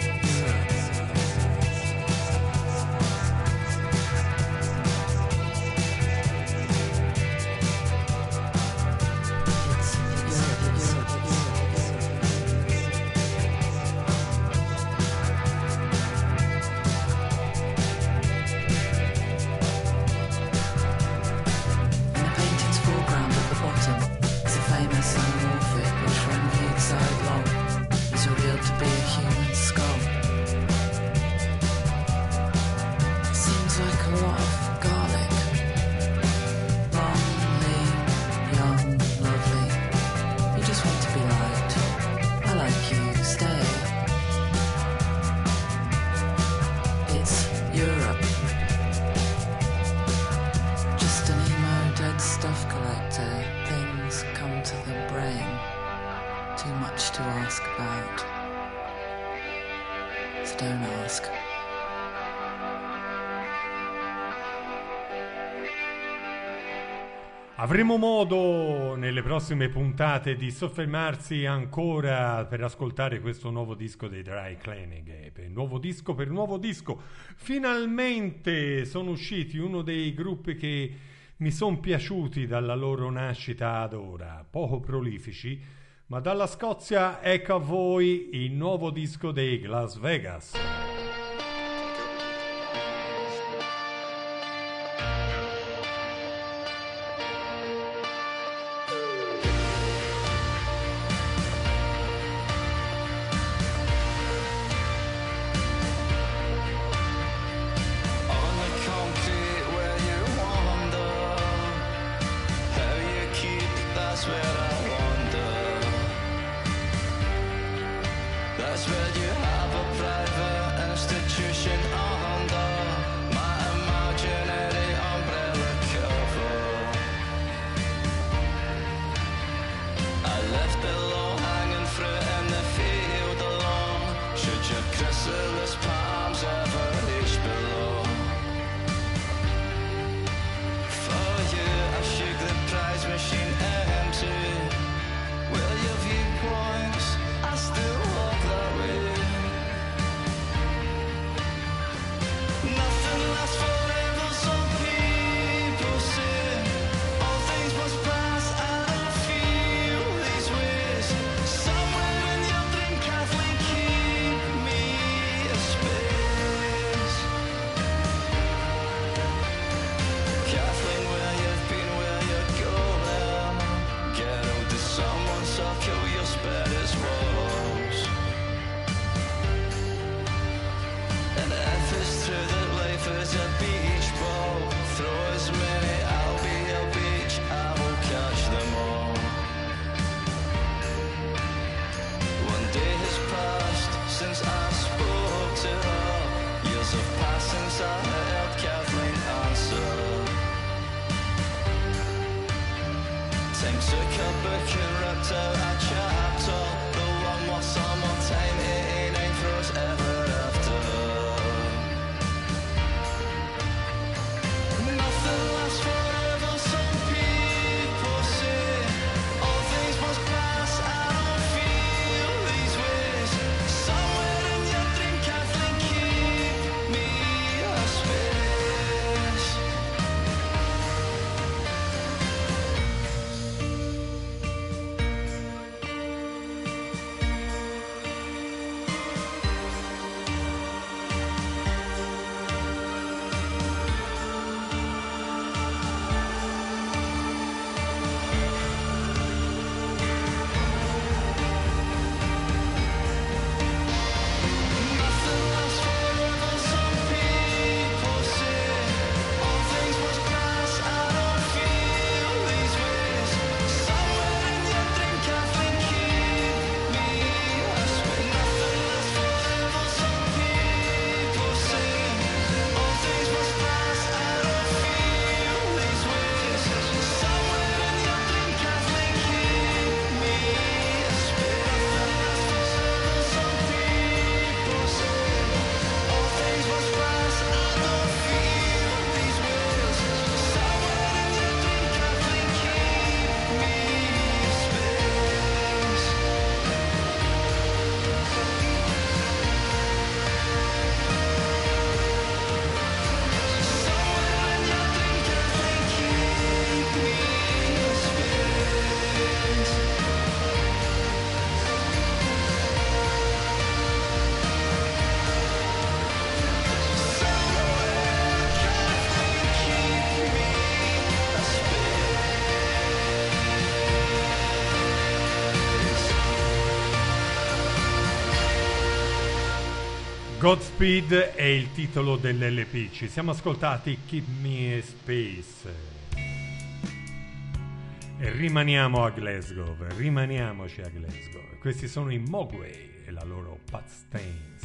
In the painting's foreground at the bottom is a famous anamorphic which, when viewed sidelong, is revealed to be a human skull. Seems like a lot of garlic. Long, lean, young, lovely. You just want to be liked. I like you. Stay. It's Europe. Just an emo dead stuff collector. Things come to the brain. Too much to ask about. So don't ask. Avremo modo nelle prossime puntate di soffermarsi ancora per ascoltare questo nuovo disco dei Dry Cleaning. E per nuovo disco per nuovo disco finalmente sono usciti uno dei gruppi che mi sono piaciuti dalla loro nascita ad ora, poco prolifici, ma dalla Scozia ecco a voi il nuovo disco dei Las Vegas. Whereas will you have a private institution under my imaginary umbrella cover? I left the low-hanging fruit in the field alone. Should your chrysalis palms ever reach below? For you, I shook the prize machine empty. Will your viewpoints, I still walk that way. Nothing lasts forever, some people say. All things must pass, I don't feel these ways. Somewhere in your dream, Kathleen, keep me a space. Kathleen, where you've been, where you're going. Get out to someone, circle your spiders walls. And if it's true that life is a beach ball, throw as many, I'll be a beach, I will catch them all. One day has passed since I spoke to her. Years have passed since I heard Kathleen answer. Time took a book and ripped out a chapter. The one more summertime, eighty-nine throws ever after. Nothing lasts forever, some people say. All things must pass, I don't feel these ways. Somewhere in your dream, Kathleen, keep me a space. Nothing lasts forever, some people say. All things must pass, I don't feel these ways. Somewhere in your dream, Kathleen, keep me a space. Nothing lasts forever, some people say. All things must pass, I don't feel these ways. Somewhere in your dream, Kathleen, keep me a space. Some people say. All things must pass, I don't feel these ways. Somewhere in your dream, Kathleen, keep me a space. Somewhere in your dream, Kathleen, keep me a space. Godspeed è il titolo dell'L P. Ci siamo ascoltati Keep Me a Space. E rimaniamo a Glasgow, rimaniamoci a Glasgow. Questi sono i Mogwai e la loro Pat Stains.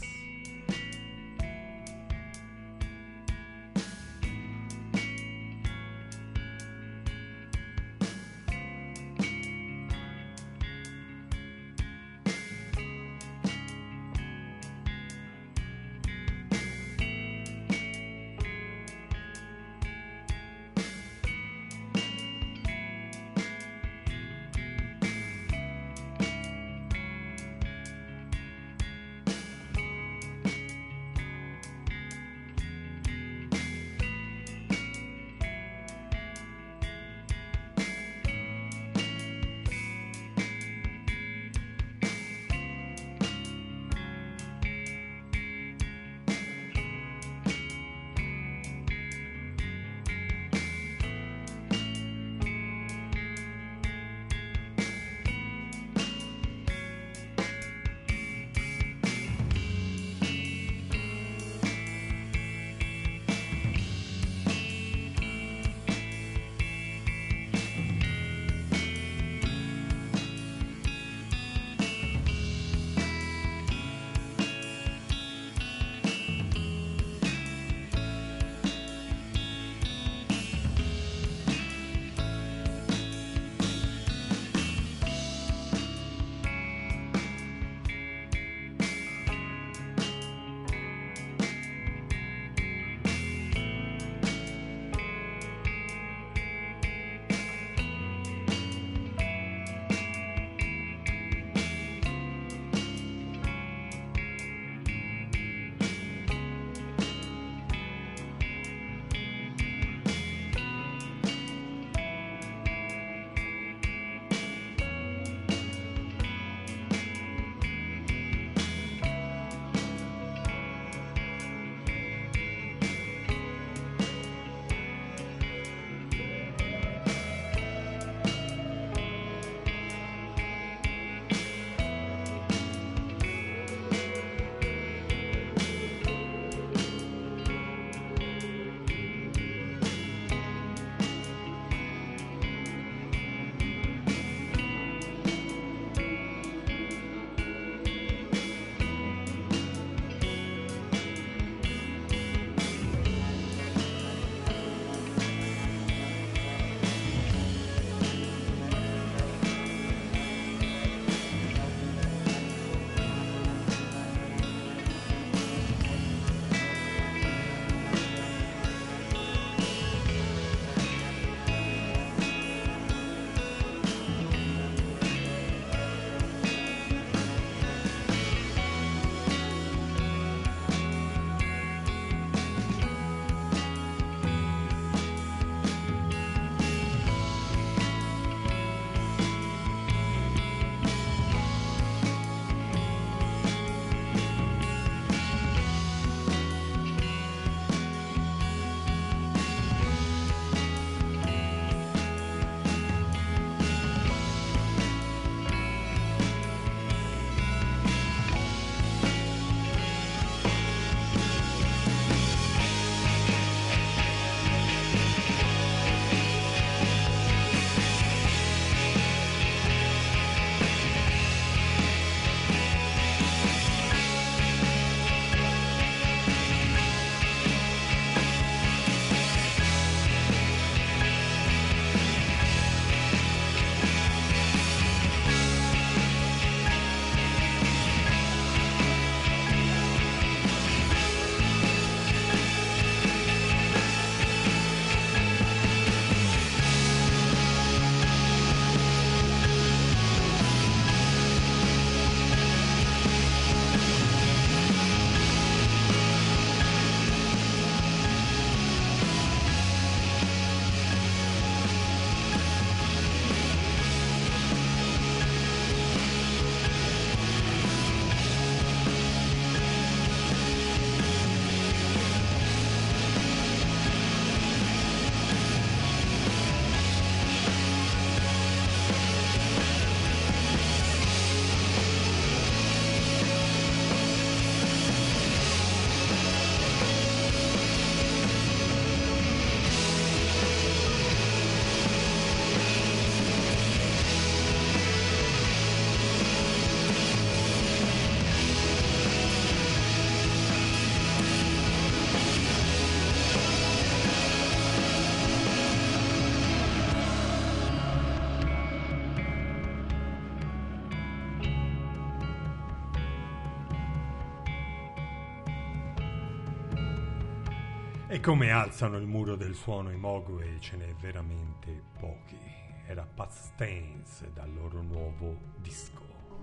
E come alzano il muro del suono i Mogwai ce n'è veramente pochi. Era Pat Stains dal loro nuovo disco.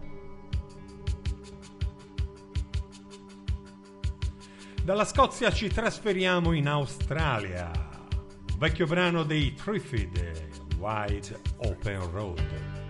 Dalla Scozia ci trasferiamo in Australia. Vecchio brano dei Trifid, Wide Open Road.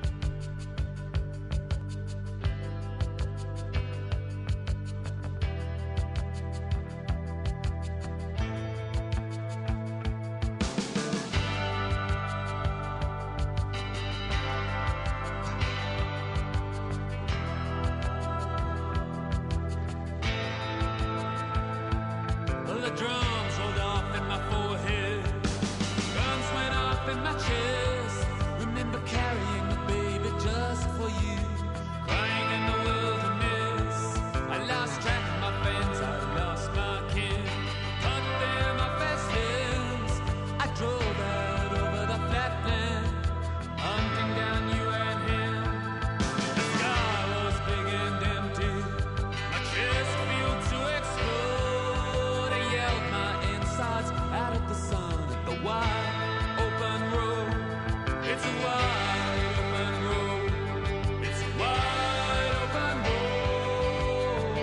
Well, the drums rolled off in my forehead, guns went off in my chest. Remember carrying the baby just for you, crying in the wilderness. I lost track of my friends, I lost my kin, cut them off as limbs. I drove out over the flatland, hunting down you and him. The sky was big and empty, my chest felt to explode. I yelled my insides out of the sun at the wide open road. It's a wide open road. It's a wide open road.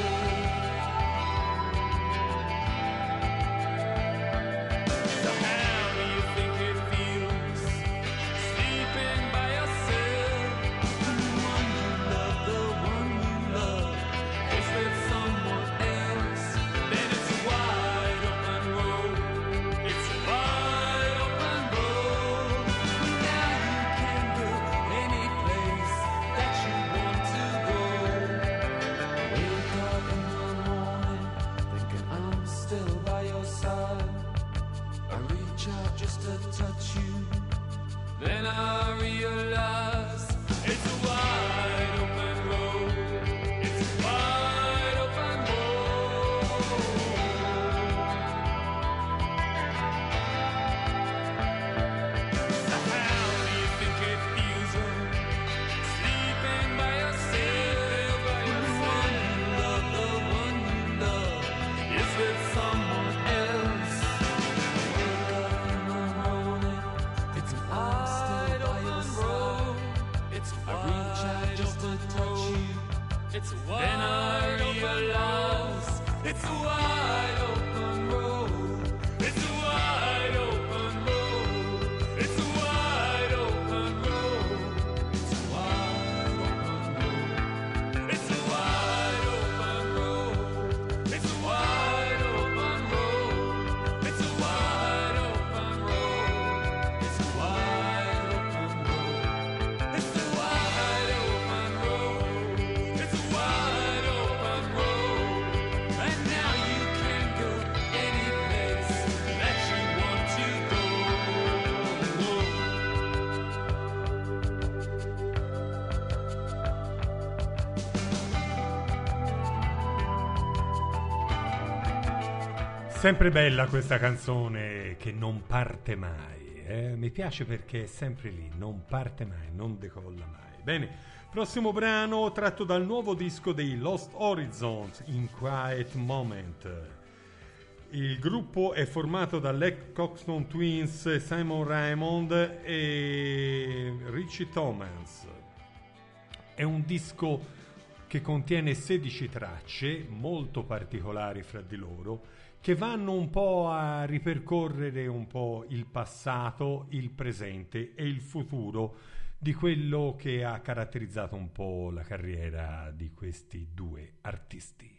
So how do you think it feels sleeping by yourself? The one you love, the one you love is with someone else. Then it's a wide open road. It's a wide open road. Now you can go any place that you want to go. Wake up in the morning thinking I'm still by your side. I reach out just to touch you, then I realize it's a wide open road. It's a wide open road. So how do you think it feels sleeping by yourself? When the one you love, the one you love is with someone else. Wake up in the morning, it's a wide open road. It's a I reach out just to touch you. It's a wide then I realize it's a wide open road. It's a wide open road. It's a wide open road. It's a wide open road. It's a wide open road. It's a wide open road. It's a wide open road. It's a wide open road. It's a wide open road. It's a wide open road. And now you can go any place that you want to go. Sempre bella questa canzone che non parte mai. eh? Mi piace perché è sempre lì, non parte mai, non decolla mai. Bene, prossimo brano tratto dal nuovo disco dei Lost Horizons, In Quiet Moment. Il gruppo è formato da Lex Coxton Twins, Simon Raymond e Richie Thomas. È un disco che contiene sedici tracce molto particolari fra di loro, che vanno un po' a ripercorrere un po' il passato, il presente e il futuro di quello che ha caratterizzato un po' la carriera di questi due artisti.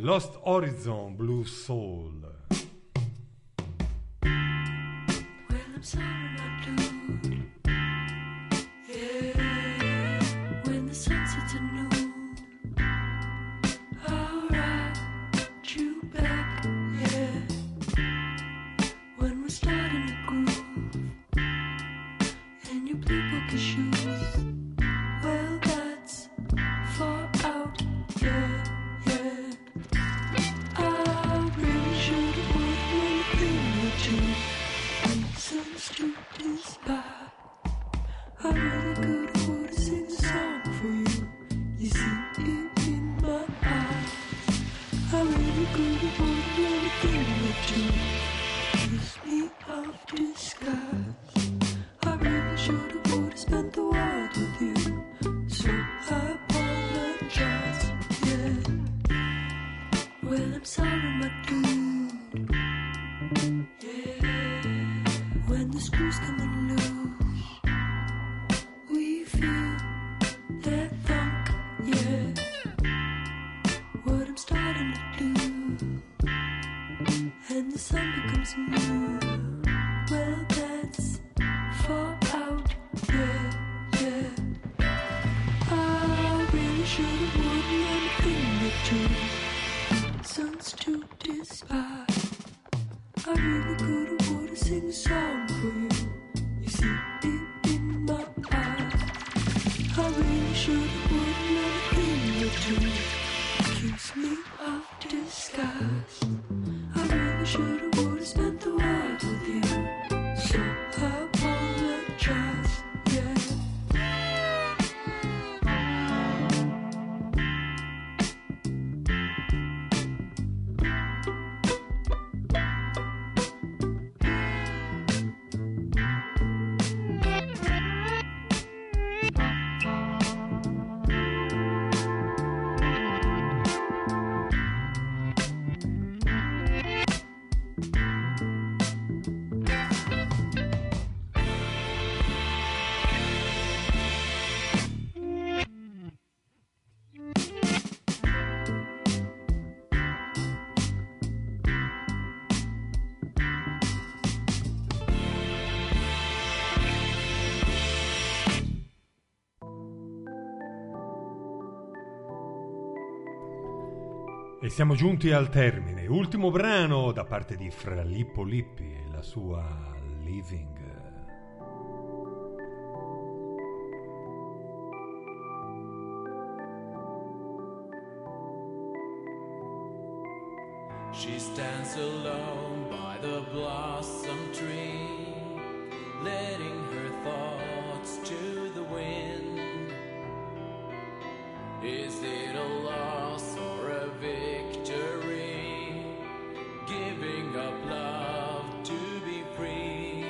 Lost Horizon Blue Soul. Well, I'm sorry, my dude. Yeah, when the sun sets at noon, I'll write you back. Yeah, when we're starting to groove, and you play bookie shoes. Well, that's far out. Yeah, yeah. I really should have put one thing or two. Reasons to despise. I really could have would have sing a song for you. You see it in my eyes. I really could have would have one thing or two. Kiss me of disguise. I really should have would have spent the world with you. So I apologize. Yeah. Well, I'm sorry, my dude. Yeah. When the screws come loose, we feel that funk. Yeah. What I'm starting to do, and the sun becomes moon. Well, that's far out. Yeah, yeah. I really should have wouldn't anything or two. Sons to despise. I really could have would have sing a song for you. You see it in my eyes. I really should have wouldn't anything or two. Accuse me of disguise. I really should have would have spent the world with you. So I apologize. Yeah. E siamo giunti al termine. Ultimo brano da parte di Fra Lippo Lippi e la sua Living. She stands alone by the blossom tree, letting her thoughts to the wind. Is it a loss or a victory? Giving up love to be free.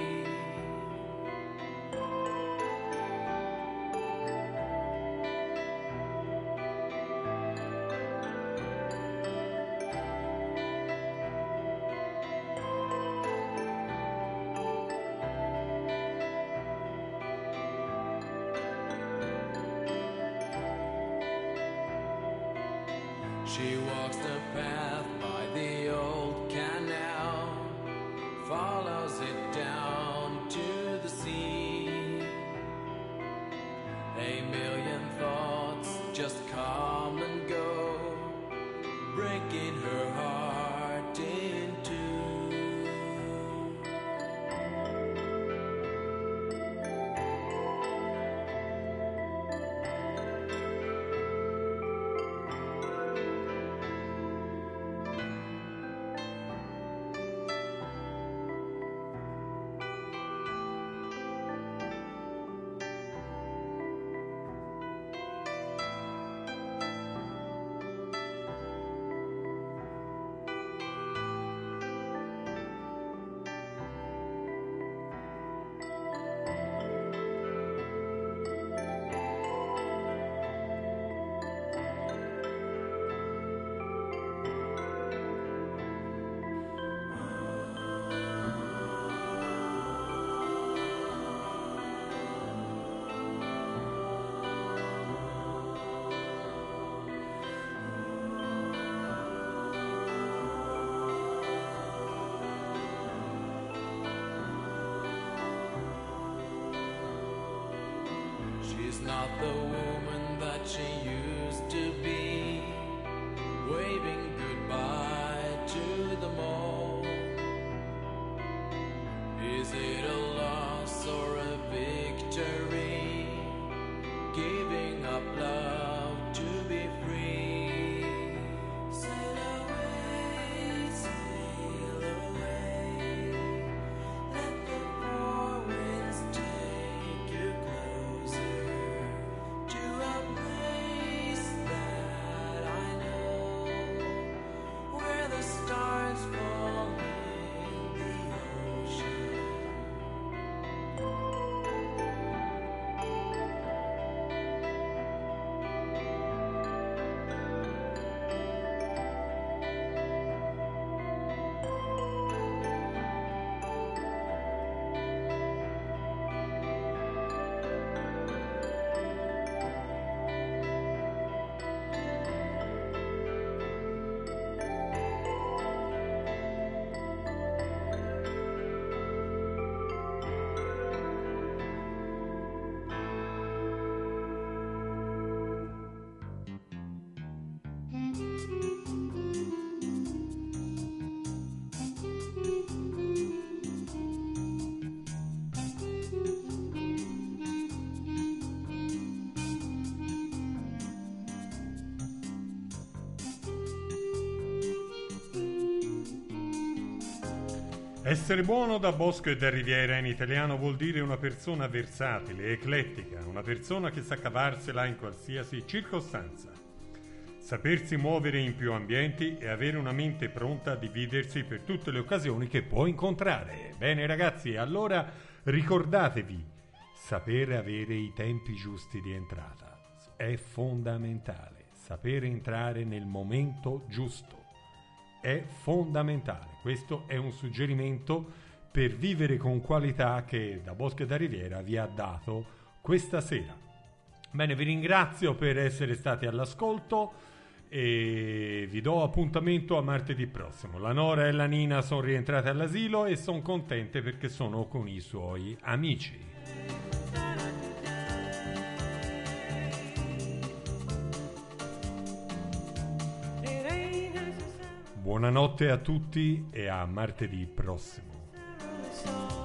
She walks the path by the old canal, follows it down to the sea. A million thoughts just come and go, breaking her heart in two. not the woman that she used to be, waving goodbye to them all. Is it a loss or a victory, giving up love to be free? Sail away, sail away, let the four winds take you closer to a place that I know, where the stars fall in the ocean. Essere buono da Bosco e da Riviera in italiano vuol dire una persona versatile, eclettica, una persona che sa cavarsela in qualsiasi circostanza, sapersi muovere in più ambienti e avere una mente pronta a dividersi per tutte le occasioni che può incontrare. Bene ragazzi, allora ricordatevi, sapere avere i tempi giusti di entrata è fondamentale, sapere entrare nel momento giusto è fondamentale. Questo è un suggerimento per vivere con qualità che da Bosco e da Riviera vi ha dato questa sera. Bene, vi ringrazio per essere stati all'ascolto e vi do appuntamento a martedì prossimo. La Nora e la Nina sono rientrate all'asilo e sono contente perché sono con i suoi amici. Buonanotte a tutti e a martedì prossimo.